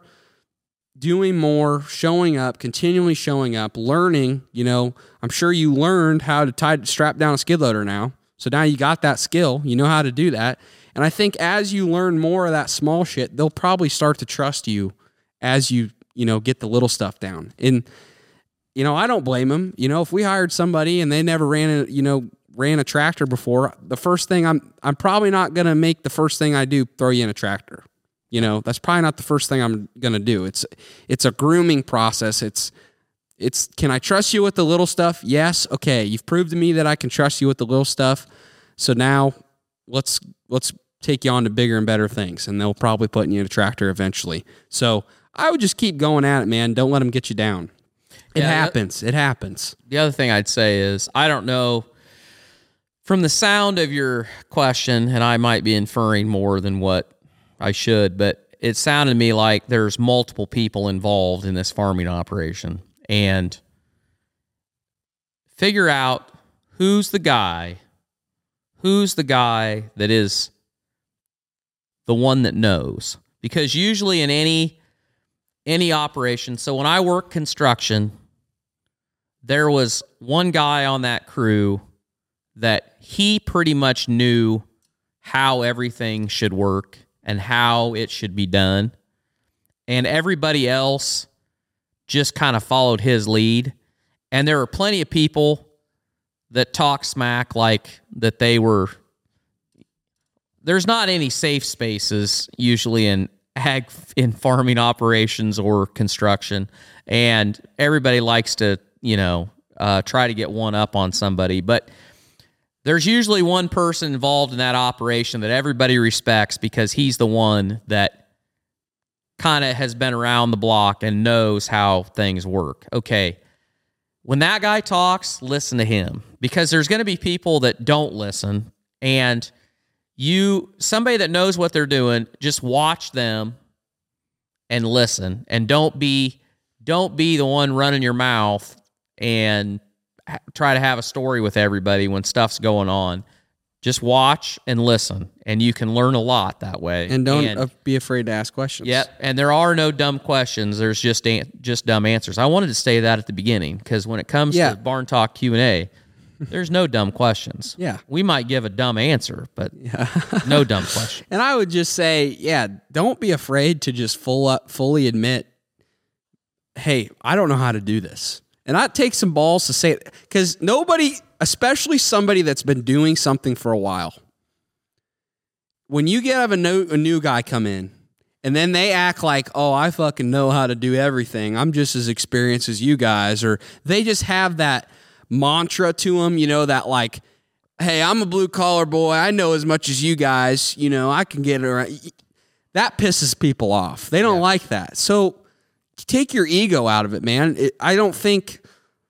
doing more, showing up, continually showing up, learning, you know, I'm sure you learned how to tie, strap down a skid loader now. So now you got that skill, you know how to do that. And I think as you learn more of that small shit, they'll probably start to trust you as you, you know, get the little stuff down. And, you know, I don't blame them. You know, if we hired somebody and they never ran a, you know, ran a tractor before, the first thing I'm, I'm probably not going to make the first thing I do throw you in a tractor. You know, that's probably not the first thing I'm going to do. It's it's a grooming process. It's it's can I trust you with the little stuff? Yes. Okay. You've proved to me that I can trust you with the little stuff. So now let's let's take you on to bigger and better things, and they'll probably put you in a tractor eventually. So I would just keep going at it, man. Don't let them get you down. It yeah, happens. That, it happens. The other thing I'd say is, I don't know, from the sound of your question, and I might be inferring more than what I should, but it sounded to me like there's multiple people involved in this farming operation. And figure out who's the guy, who's the guy that is the one that knows. Because usually in any any operation, so when I worked construction, there was one guy on that crew that he pretty much knew how everything should work and how it should be done. And everybody else just kind of followed his lead. And there were plenty of people that talk smack like that they were... There's not any safe spaces usually in ag, in farming operations or construction. And everybody likes to, you know, uh, try to get one up on somebody. But there's usually one person involved in that operation that everybody respects because he's the one that kind of has been around the block and knows how things work. Okay, when that guy talks, listen to him, because there's going to be people that don't listen, and you, somebody that knows what they're doing, just watch them and listen, and don't be don't be the one running your mouth and try to have a story with everybody when stuff's going on. Just watch and listen, and you can learn a lot that way. And don't and, uh, be afraid to ask questions. Yep, and there are no dumb questions. There's just an- just dumb answers. I wanted to say that at the beginning, because when it comes yeah. to Barn Talk Q and A, there's no dumb questions. Yeah. We might give a dumb answer, but yeah. no dumb question. And I would just say, yeah, don't be afraid to just full up, fully admit, hey, I don't know how to do this. And I take some balls to say it, because nobody, especially somebody that's been doing something for a while, when you get have a new, a new guy come in and then they act like, oh, I fucking know how to do everything, I'm just as experienced as you guys, or they just have that mantra to them, you know, that like, hey, I'm a blue collar boy, I know as much as you guys, you know, I can get it around. That pisses people off. They don't yeah. like that. So take your ego out of it, man. It, I don't think,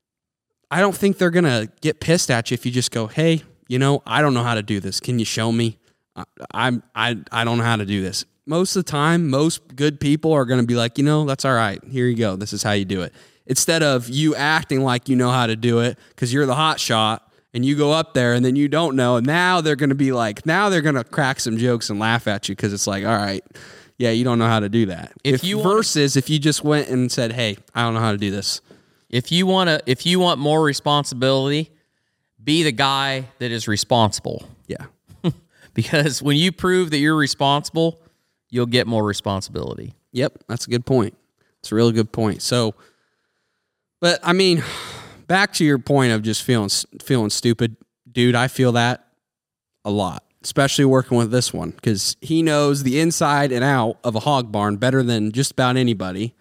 I don't think they're gonna get pissed at you if you just go, hey, you know, I don't know how to do this. Can you show me? I, I'm, I, I don't know how to do this. Most of the time, most good people are gonna be like, you know, that's all right. Here you go. This is how you do it. Instead of you acting like you know how to do it because you're the hot shot and you go up there and then you don't know. And now they're gonna be like, now they're gonna crack some jokes and laugh at you because it's like, all right. Yeah, you don't know how to do that. If, if you versus wanna, if you just went and said, "Hey, I don't know how to do this." If you want to, if you want more responsibility, be the guy that is responsible. Yeah, because when you prove that you're responsible, you'll get more responsibility. Yep, that's a good point. It's a really good point. So, but I mean, back to your point of just feeling feeling stupid, dude. I feel that a lot. Especially working with this one, because he knows the inside and out of a hog barn better than just about anybody.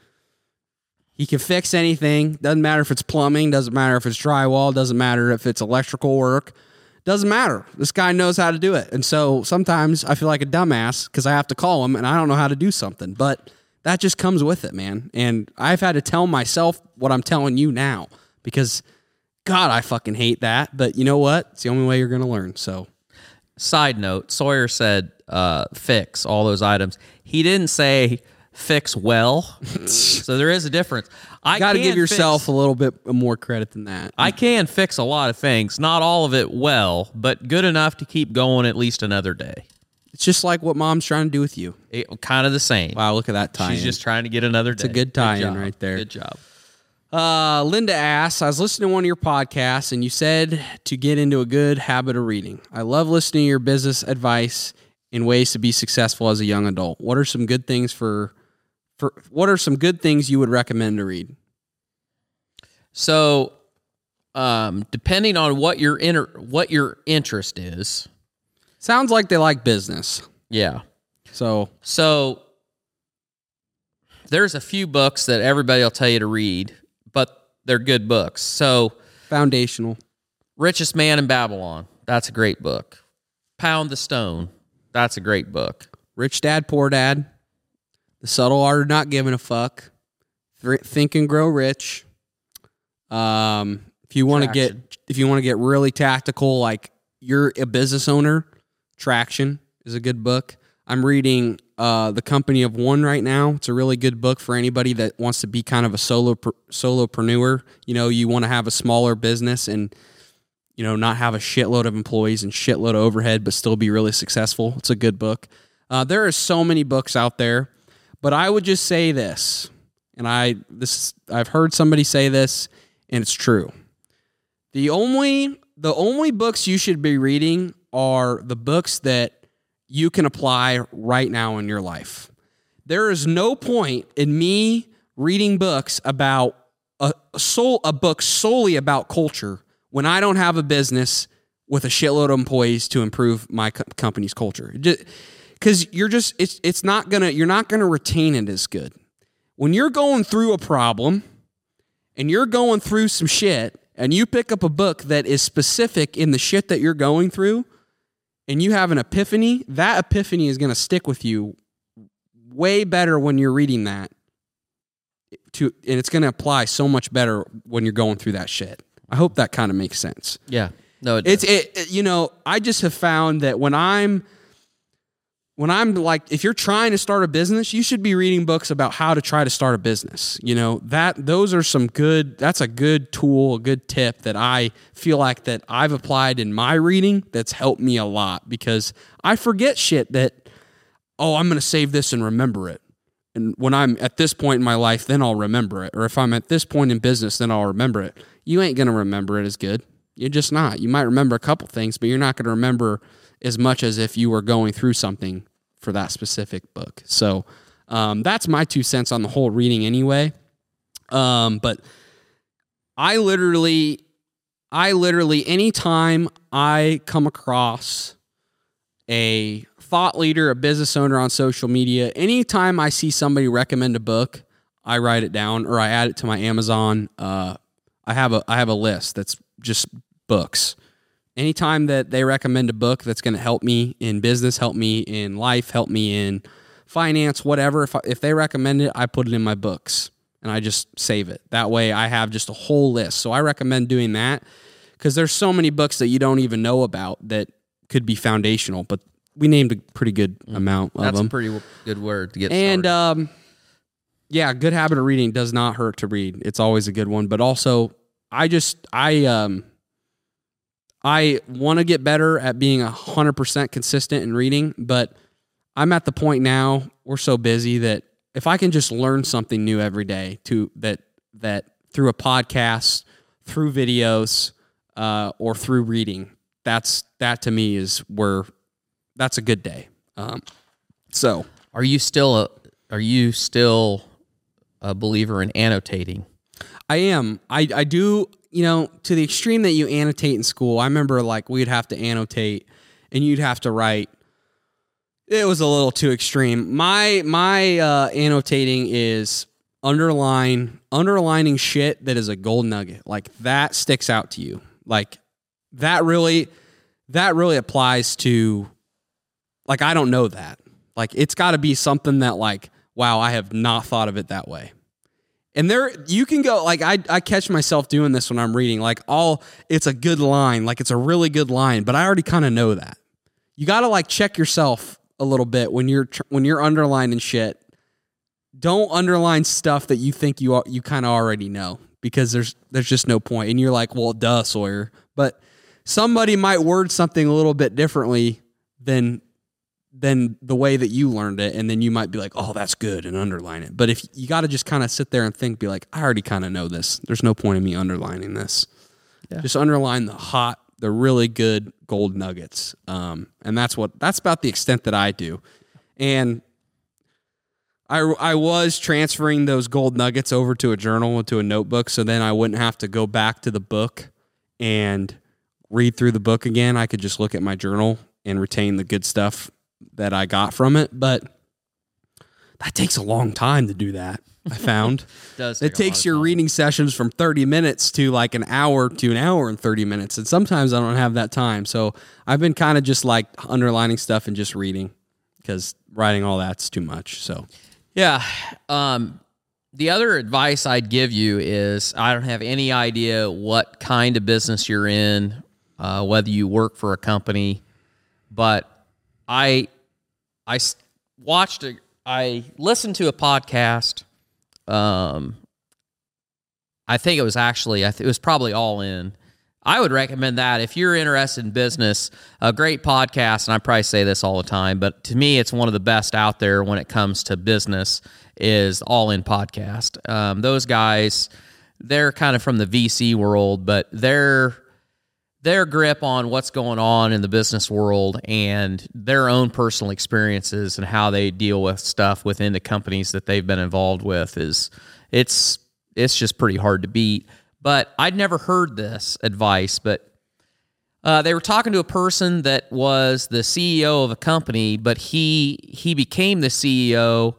He can fix anything. Doesn't matter if it's plumbing. Doesn't matter if it's drywall. Doesn't matter if it's electrical work. Doesn't matter. This guy knows how to do it. And so sometimes I feel like a dumbass because I have to call him and I don't know how to do something. But that just comes with it, man. And I've had to tell myself what I'm telling you now because, God, I fucking hate that. But you know what? It's the only way you're going to learn. So... Side note, Sawyer said uh, fix all those items. He didn't say fix well. So there is a difference. I got to give yourself fix, a little bit more credit than that. I can fix a lot of things, not all of it well, but good enough to keep going at least another day. It's just like what Mom's trying to do with you. It, kind of the same. Wow, look at that tie-in. She's just trying to get another day. It's a good tie-in right there. Good job. Uh, Linda asks, I was listening to one of your podcasts and you said to get into a good habit of reading. I love listening to your business advice in ways to be successful as a young adult. What are some good things for, for what are some good things you would recommend to read? So, um, depending on what your inter- what your interest is. Sounds like they like business. Yeah. So, so there's a few books that everybody will tell you to read, but they're good books. So foundational. Richest Man in Babylon. That's a great book. Pound the Stone. That's a great book. Rich Dad, Poor Dad. The Subtle Art of Not Giving a Fuck. Think and Grow Rich. Um, if you want to get, if you want to get really tactical, like you're a business owner, Traction is a good book. I'm reading uh, The Company of One right now. It's a really good book for anybody that wants to be kind of a solo solopreneur. You know, you want to have a smaller business and, you know, not have a shitload of employees and shitload of overhead, but still be really successful. It's a good book. Uh, there are so many books out there, but I would just say this, and I this I've heard somebody say this, and it's true. The only the only books you should be reading are the books that you can apply right now in your life. There is no point in me reading books about a, a soul a book solely about culture when I don't have a business with a shitload of employees to improve my co- company's culture. Because you're just it's it's not gonna you're not gonna retain it as good. When you're going through a problem and you're going through some shit and you pick up a book that is specific in the shit that you're going through, and you have an epiphany, that epiphany is going to stick with you way better when you're reading that. To and it's going to apply so much better when you're going through that shit. I hope that kind of makes sense. Yeah. No, it it's it, it. You know, I just have found that when I'm when I'm like, if you're trying to start a business, you should be reading books about how to try to start a business. You know, that those are some good, that's a good tool, a good tip that I feel like that I've applied in my reading that's helped me a lot, because I forget shit that, oh, I'm going to save this and remember it. And when I'm at this point in my life, then I'll remember it. Or if I'm at this point in business, then I'll remember it. You ain't going to remember it as good. You're just not. You might remember a couple things, but you're not going to remember as much as if you were going through something for that specific book. So um, that's my two cents on the whole reading anyway. Um, but I literally, I literally, anytime I come across a thought leader, a business owner on social media, anytime I see somebody recommend a book, I write it down or I add it to my Amazon. Uh, I have a I have a list that's just books. Anytime that they recommend a book that's going to help me in business, help me in life, help me in finance, whatever, if I, if they recommend it, I put it in my books and I just save it. That way I have just a whole list. So I recommend doing that because there's so many books that you don't even know about that could be foundational, but we named a pretty good amount of That's them. a pretty good word to get and, started. um, yeah, good habit of reading does not hurt to read. It's always a good one, but also I just, I, um, I want to get better at being one hundred percent consistent in reading, but I'm at the point now, we're so busy that if I can just learn something new every day to that that through a podcast, through videos, uh, or through reading, that's that to me is where that's a good day. Um, so are you still a are you still a believer in annotating? I am. I, I do, you know, to the extreme that you annotate in school. I remember like we'd have to annotate and you'd have to write. It was a little too extreme. My my uh, annotating is underline underlining shit that is a gold nugget. Like that sticks out to you. Like that really that really applies to, like, I don't know that. Like it's got to be something that like, wow, I have not thought of it that way. And there, you can go, like, I I catch myself doing this when I'm reading, like, all, it's a good line, like, it's a really good line, but I already kind of know that. You got to, like, check yourself a little bit when you're, when you're underlining shit. Don't underline stuff that you think you you kind of already know, because there's there's just no point. And you're like, well, duh, Sawyer. But somebody might word something a little bit differently than than the way that you learned it, and then you might be like, oh, that's good, and underline it. But if you got to just kind of sit there and think, be like, I already kind of know this. There's no point in me underlining this. Yeah. Just underline the hot, the really good gold nuggets. Um, and that's what that's about the extent that I do. And I, I was transferring those gold nuggets over to a journal, to a notebook, so then I wouldn't have to go back to the book and read through the book again. I could just look at my journal and retain the good stuff that I got from it. But that takes a long time to do that, I found. It does it takes your reading sessions from thirty minutes to like an hour to an hour and thirty minutes. And sometimes I don't have that time. So I've been kind of just like underlining stuff and just reading, because writing all that's too much. So yeah. Um, the other advice I'd give you is, I don't have any idea what kind of business you're in, uh, whether you work for a company, but I I s- watched a, I listened to a podcast. Um, I think it was actually, I th- it was probably All In. I would recommend that if you're interested in business. A great podcast, and I probably say this all the time, but to me, it's one of the best out there when it comes to business. Is All In podcast. Um, those guys, they're kind of from the V C world, but their their grip on what's going on in the business world and their own personal experiences and how they deal with stuff within the companies that they've been involved with is it's it's just pretty hard to beat. But I'd never heard this advice, but uh, they were talking to a person that was the C E O of a company, but he he became the C E O.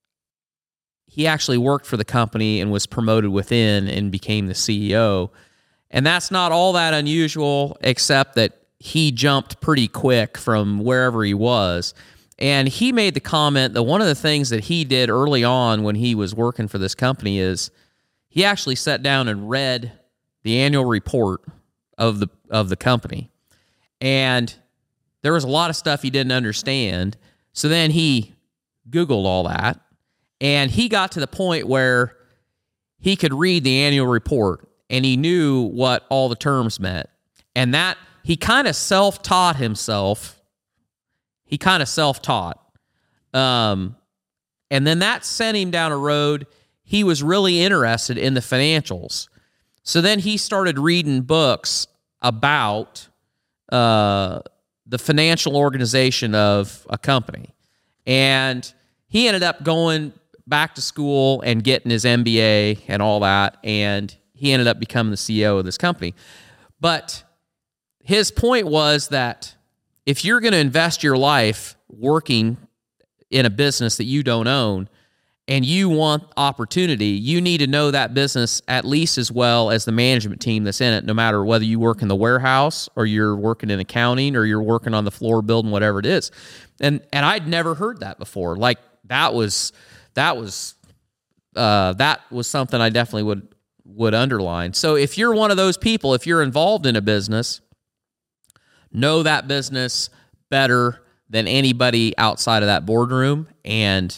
He actually worked for the company and was promoted within and became the C E O. And that's not all that unusual, except that he jumped pretty quick from wherever he was. And he made the comment that one of the things that he did early on when he was working for this company is he actually sat down and read the annual report of the of the company. And there was a lot of stuff he didn't understand. So then he Googled all that. And he got to the point where he could read the annual report and he knew what all the terms meant. And that he kind of self-taught himself. He kind of self-taught. Um, and then that sent him down a road. He was really interested in the financials. So then he started reading books about uh, the financial organization of a company. And he ended up going back to school and getting his M B A and all that, and he ended up becoming the C E O of this company. But his point was that if you're going to invest your life working in a business that you don't own and you want opportunity, you need to know that business at least as well as the management team that's in it, no matter whether you work in the warehouse or you're working in accounting or you're working on the floor building whatever it is. And and I'd never heard that before. Like that was that was uh, that was something I definitely would would underline. So if you're one of those people, if you're involved in a business, know that business better than anybody outside of that boardroom and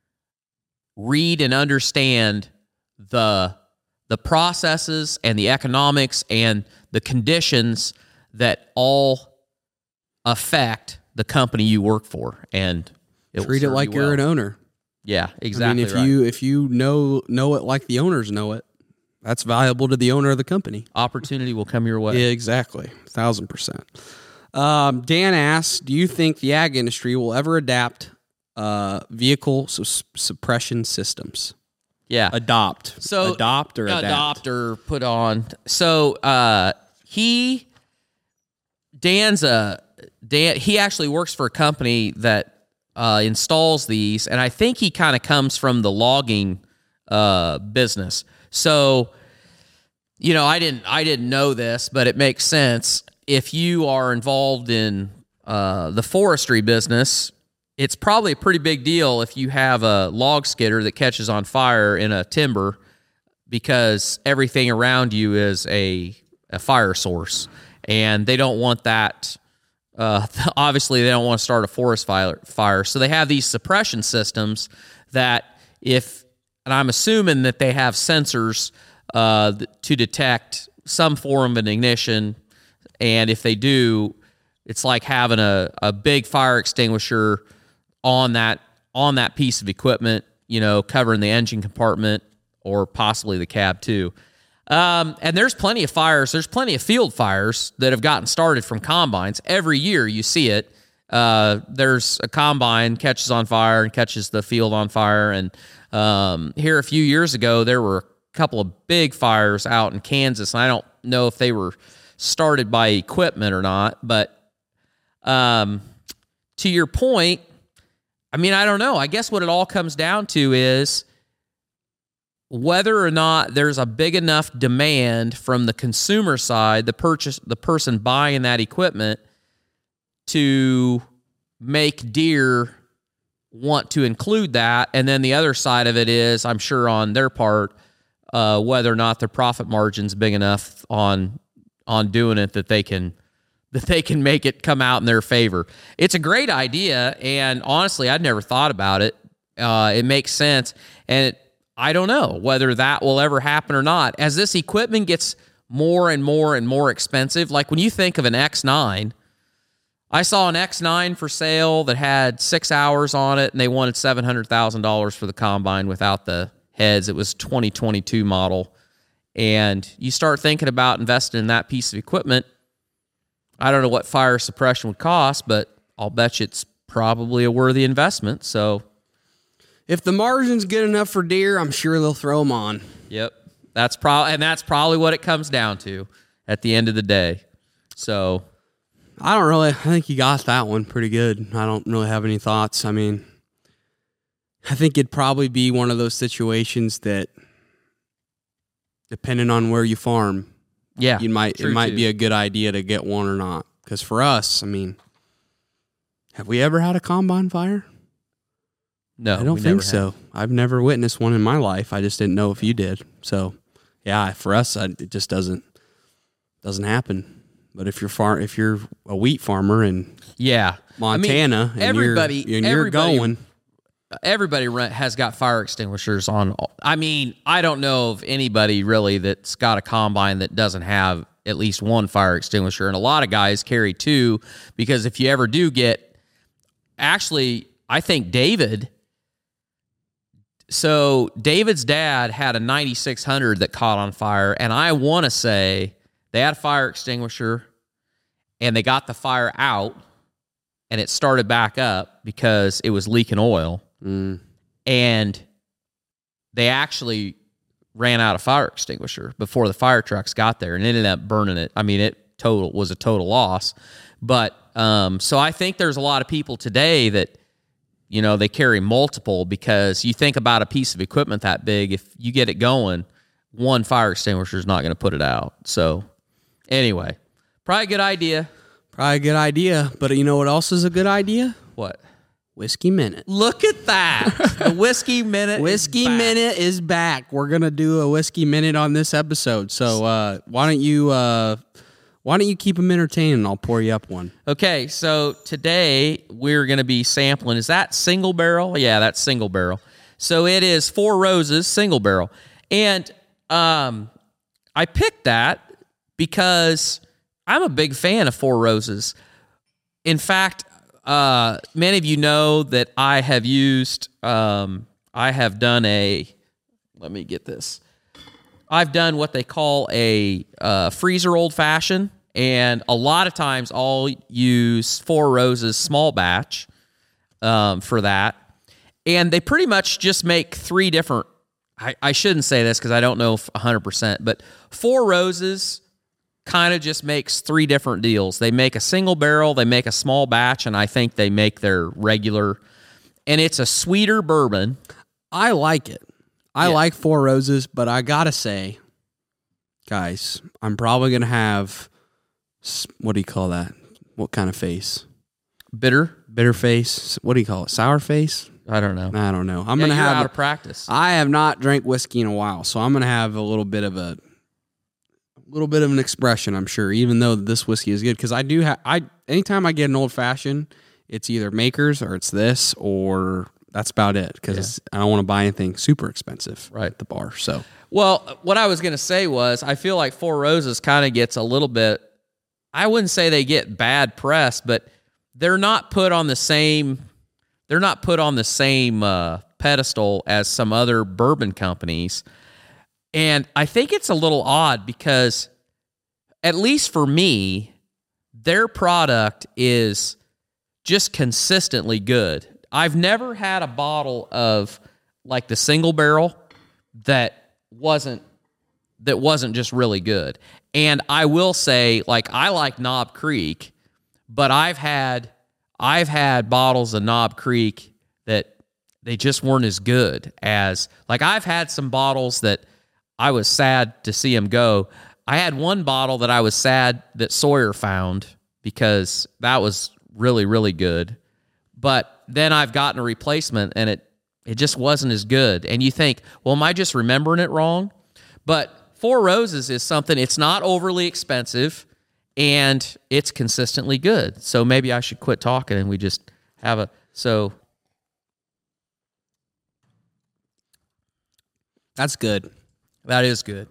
read and understand the the processes and the economics and the conditions that all affect the company you work for. And it treat it like you're well. an owner. Yeah, exactly. I mean, if right. you if you know know it like the owners know it, that's valuable to the owner of the company. Opportunity will come your way. Yeah, exactly, thousand percent. Um, Dan asks, do you think the ag industry will ever adapt uh, vehicle su- suppression systems? Yeah, adopt. So adopt or adapt, adopt or put on. So uh, he Dan's a Dan. He actually works for a company that uh, installs these, and I think he kind of comes from the logging uh, business. So, you know, I didn't I didn't know this, but it makes sense. If you are involved in uh, the forestry business, it's probably a pretty big deal if you have a log skidder that catches on fire in a timber because everything around you is a, a fire source. And they don't want that. Uh, obviously, they don't want to start a forest fire, fire. So they have these suppression systems that if, and I'm assuming that they have sensors uh, to detect some form of an ignition. And if they do, it's like having a, a big fire extinguisher on that on that piece of equipment, you know, covering the engine compartment or possibly the cab too. Um, and there's plenty of fires. There's plenty of field fires that have gotten started from combines. Every year you see it. Uh, there's a combine catches on fire and catches the field on fire. And um, here a few years ago, there were a couple of big fires out in Kansas. And I don't know if they were started by equipment or not, but um, to your point, I mean, I don't know. I guess what it all comes down to is whether or not there's a big enough demand from the consumer side, the purchase, the person buying that equipment, to make Deere want to include that. And then the other side of it is, I'm sure on their part, uh, whether or not their profit margin's big enough on on doing it that they can that they can make it come out in their favor. It's a great idea, and honestly, I'd never thought about it. Uh, it makes sense, and it, I don't know whether that will ever happen or not. As this equipment gets more and more and more expensive, like when you think of an X nine, I saw an X nine for sale that had six hours on it, and they wanted seven hundred thousand dollars for the combine without the heads. It was twenty twenty-two model, and you start thinking about investing in that piece of equipment. I don't know what fire suppression would cost, but I'll bet you it's probably a worthy investment. So, if the margin's good enough for deer, I'm sure they'll throw them on. Yep, that's probably and that's probably what it comes down to at the end of the day. So, I don't really. I think you got that one pretty good. I don't really have any thoughts. I mean, I think it'd probably be one of those situations that, depending on where you farm, yeah, you might it might too. be a good idea to get one or not. Because for us, I mean, have we ever had a combine fire? No, I don't we think never so. have. I've never witnessed one in my life. I just didn't know if you did. So, yeah, for us, I, it just doesn't doesn't happen. But if you're far, if you're a wheat farmer in Yeah, Montana, I mean, and everybody, you're, and you're everybody, going, everybody rent, has got fire extinguishers on. I mean, I don't know of anybody really that's got a combine that doesn't have at least one fire extinguisher, and a lot of guys carry two because if you ever do get, actually, I think David. So David's dad had a ninety-six hundred that caught on fire, and I want to say they had a fire extinguisher, and they got the fire out, and it started back up because it was leaking oil. mm. And they actually ran out of fire extinguisher before the fire trucks got there and ended up burning it. I mean, it total was a total loss. But um, so I think there's a lot of people today that, you know, they carry multiple because you think about a piece of equipment that big, if you get it going, one fire extinguisher is not going to put it out. So anyway, probably a good idea. Probably a good idea. But you know what else is a good idea? What? Whiskey Minute. Look at that. The Whiskey Minute Whiskey is back. Minute is back. We're gonna do a Whiskey Minute on this episode. So uh, why don't you uh, why don't you keep them entertaining? And I'll pour you up one. Okay, so today we're going to be sampling. Is that single barrel? Yeah, that's single barrel. So it is Four Roses single barrel. And um, I picked that because I'm a big fan of Four Roses. In fact, uh, many of you know that I have used, um, I have done a, let me get this. I've done what they call a uh, freezer old fashioned, and a lot of times I'll use Four Roses small batch um, for that. And they pretty much just make three different, I, I shouldn't say this because I don't know if one hundred percent, but Four Roses kind of just makes three different deals. They make a single barrel, they make a small batch, and I think they make their regular, and it's a sweeter bourbon. I like it. I Yeah. like Four Roses, but I gotta say, guys, I'm probably gonna have, s- what do you call that? What kind of face? Bitter? Bitter face? What do you call it? Sour face? I don't know. I don't know. I'm Yeah, gonna you're have. out of practice. I have not drank whiskey in a while, so I'm gonna have a little bit of a, a little bit of an expression. I'm sure, even though this whiskey is good, because I do have. I anytime I get an old fashioned, it's either Makers or it's this, or that's about it. Because I don't want to buy anything super expensive Right. at the bar. So Well, what I was going to say was I feel like Four Roses kind of gets a little bit, I wouldn't say they get bad press, but they're not put on the same, they're not put on the same uh, pedestal as some other bourbon companies. And I think it's a little odd because, at least for me, their product is just consistently good. I've never had a bottle of like the single barrel that wasn't that wasn't just really good. And I will say, like, I like Knob Creek, but I've had I've had bottles of Knob Creek that they just weren't as good as, like, I've had some bottles that I was sad to see them go. I had one bottle that I was sad that Sawyer found because that was really, really good. But then I've gotten a replacement and it it just wasn't as good. And you think, well, am I just remembering it wrong? But Four Roses is something, it's not overly expensive, and it's consistently good. So maybe I should quit talking and we just have a so. That's good. That is good.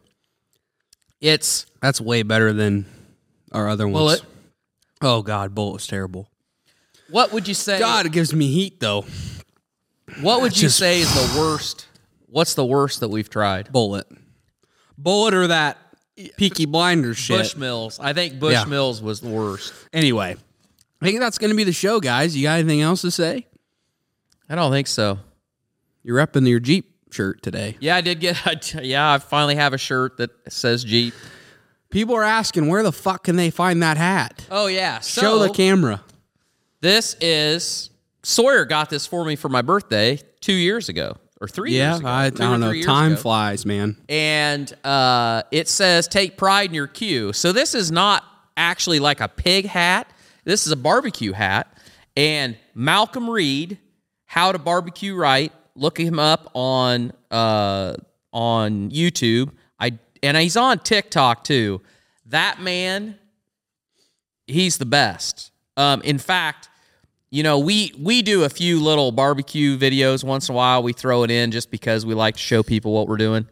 It's That's way better than our other ones. Bullet. Oh, God, Bullet's terrible. What would you say? God, it gives me heat, though. What would you just- say is the worst? What's the worst that we've tried? Bullet. Bullet or that Peaky Blinders shit. Bushmills. I think Yeah. Bushmills was the worst. Anyway, I think that's going to be the show, guys. You got anything else to say? I don't think so. You're repping your Jeep shirt today. Yeah, I did get. Yeah, I finally have a shirt that says Jeep. People are asking, where the fuck can they find that hat? Oh yeah, so Show the camera. this is Sawyer got this for me for my birthday two years ago or three Yeah, years ago. I, I Two or don't know. three years Time ago. flies, man. And uh, it says "Take pride in your Q." So this is not actually like a pig hat. This is a barbecue hat. And Malcolm Reed, How to Barbecue Right. Look him up on uh, on YouTube. I and he's on TikTok too. That man, he's the best. Um, in fact, you know, we we do a few little barbecue videos once in a while. We throw it in just because we like to show people what we're doing.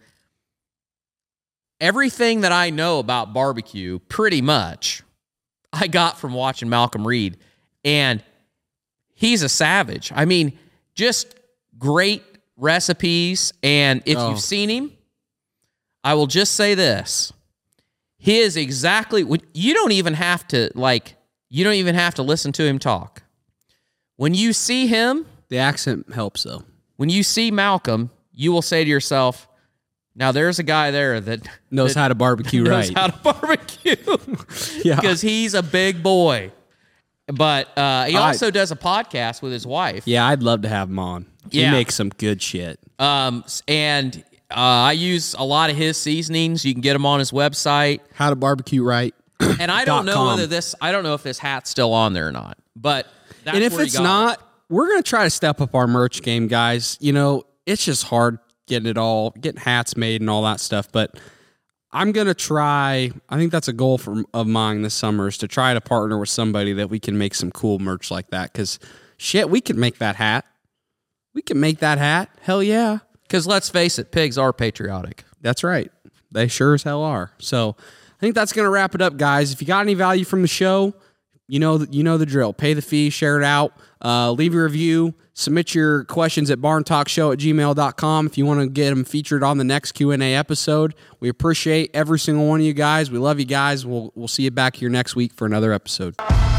Everything that I know about barbecue, pretty much, I got from watching Malcolm Reed. And he's a savage. I mean, just great recipes. And if Oh. you've seen him, I will just say this. He is exactly, you don't even have to, like, you don't even have to listen to him talk. When you see him, The accent helps, though. when you see Malcolm, you will say to yourself, now there's a guy there that Knows that how to barbecue knows right. how to barbecue. Yeah. Because he's a big boy. But uh, he I- also does a podcast with his wife. Yeah, I'd love to have him on. He Yeah. makes some good shit. Um, and uh, I use a lot of his seasonings. You can get them on his website. How to barbecue right. And I don't Dot know com. whether this, I don't know if this hat's still on there or not. But that's And if where he it's got not, it. we're going to try to step up our merch game, guys. You know, it's just hard getting it all, getting hats made and all that stuff. But I'm going to try, I think that's a goal for, of mine this summer, is to try to partner with somebody that we can make some cool merch like that. Because, shit, we can make that hat. We can make that hat. Hell yeah. Because let's face it, pigs are patriotic. That's right. They sure as hell are. So I think that's going to wrap it up, guys. If you got any value from the show, you know you know the drill. Pay the fee, share it out, uh, leave a review, submit your questions at barn talk show at gmail dot com if you want to get them featured on the next Q and A episode. We appreciate every single one of you guys. We love you guys. We'll, we'll see you back here next week for another episode.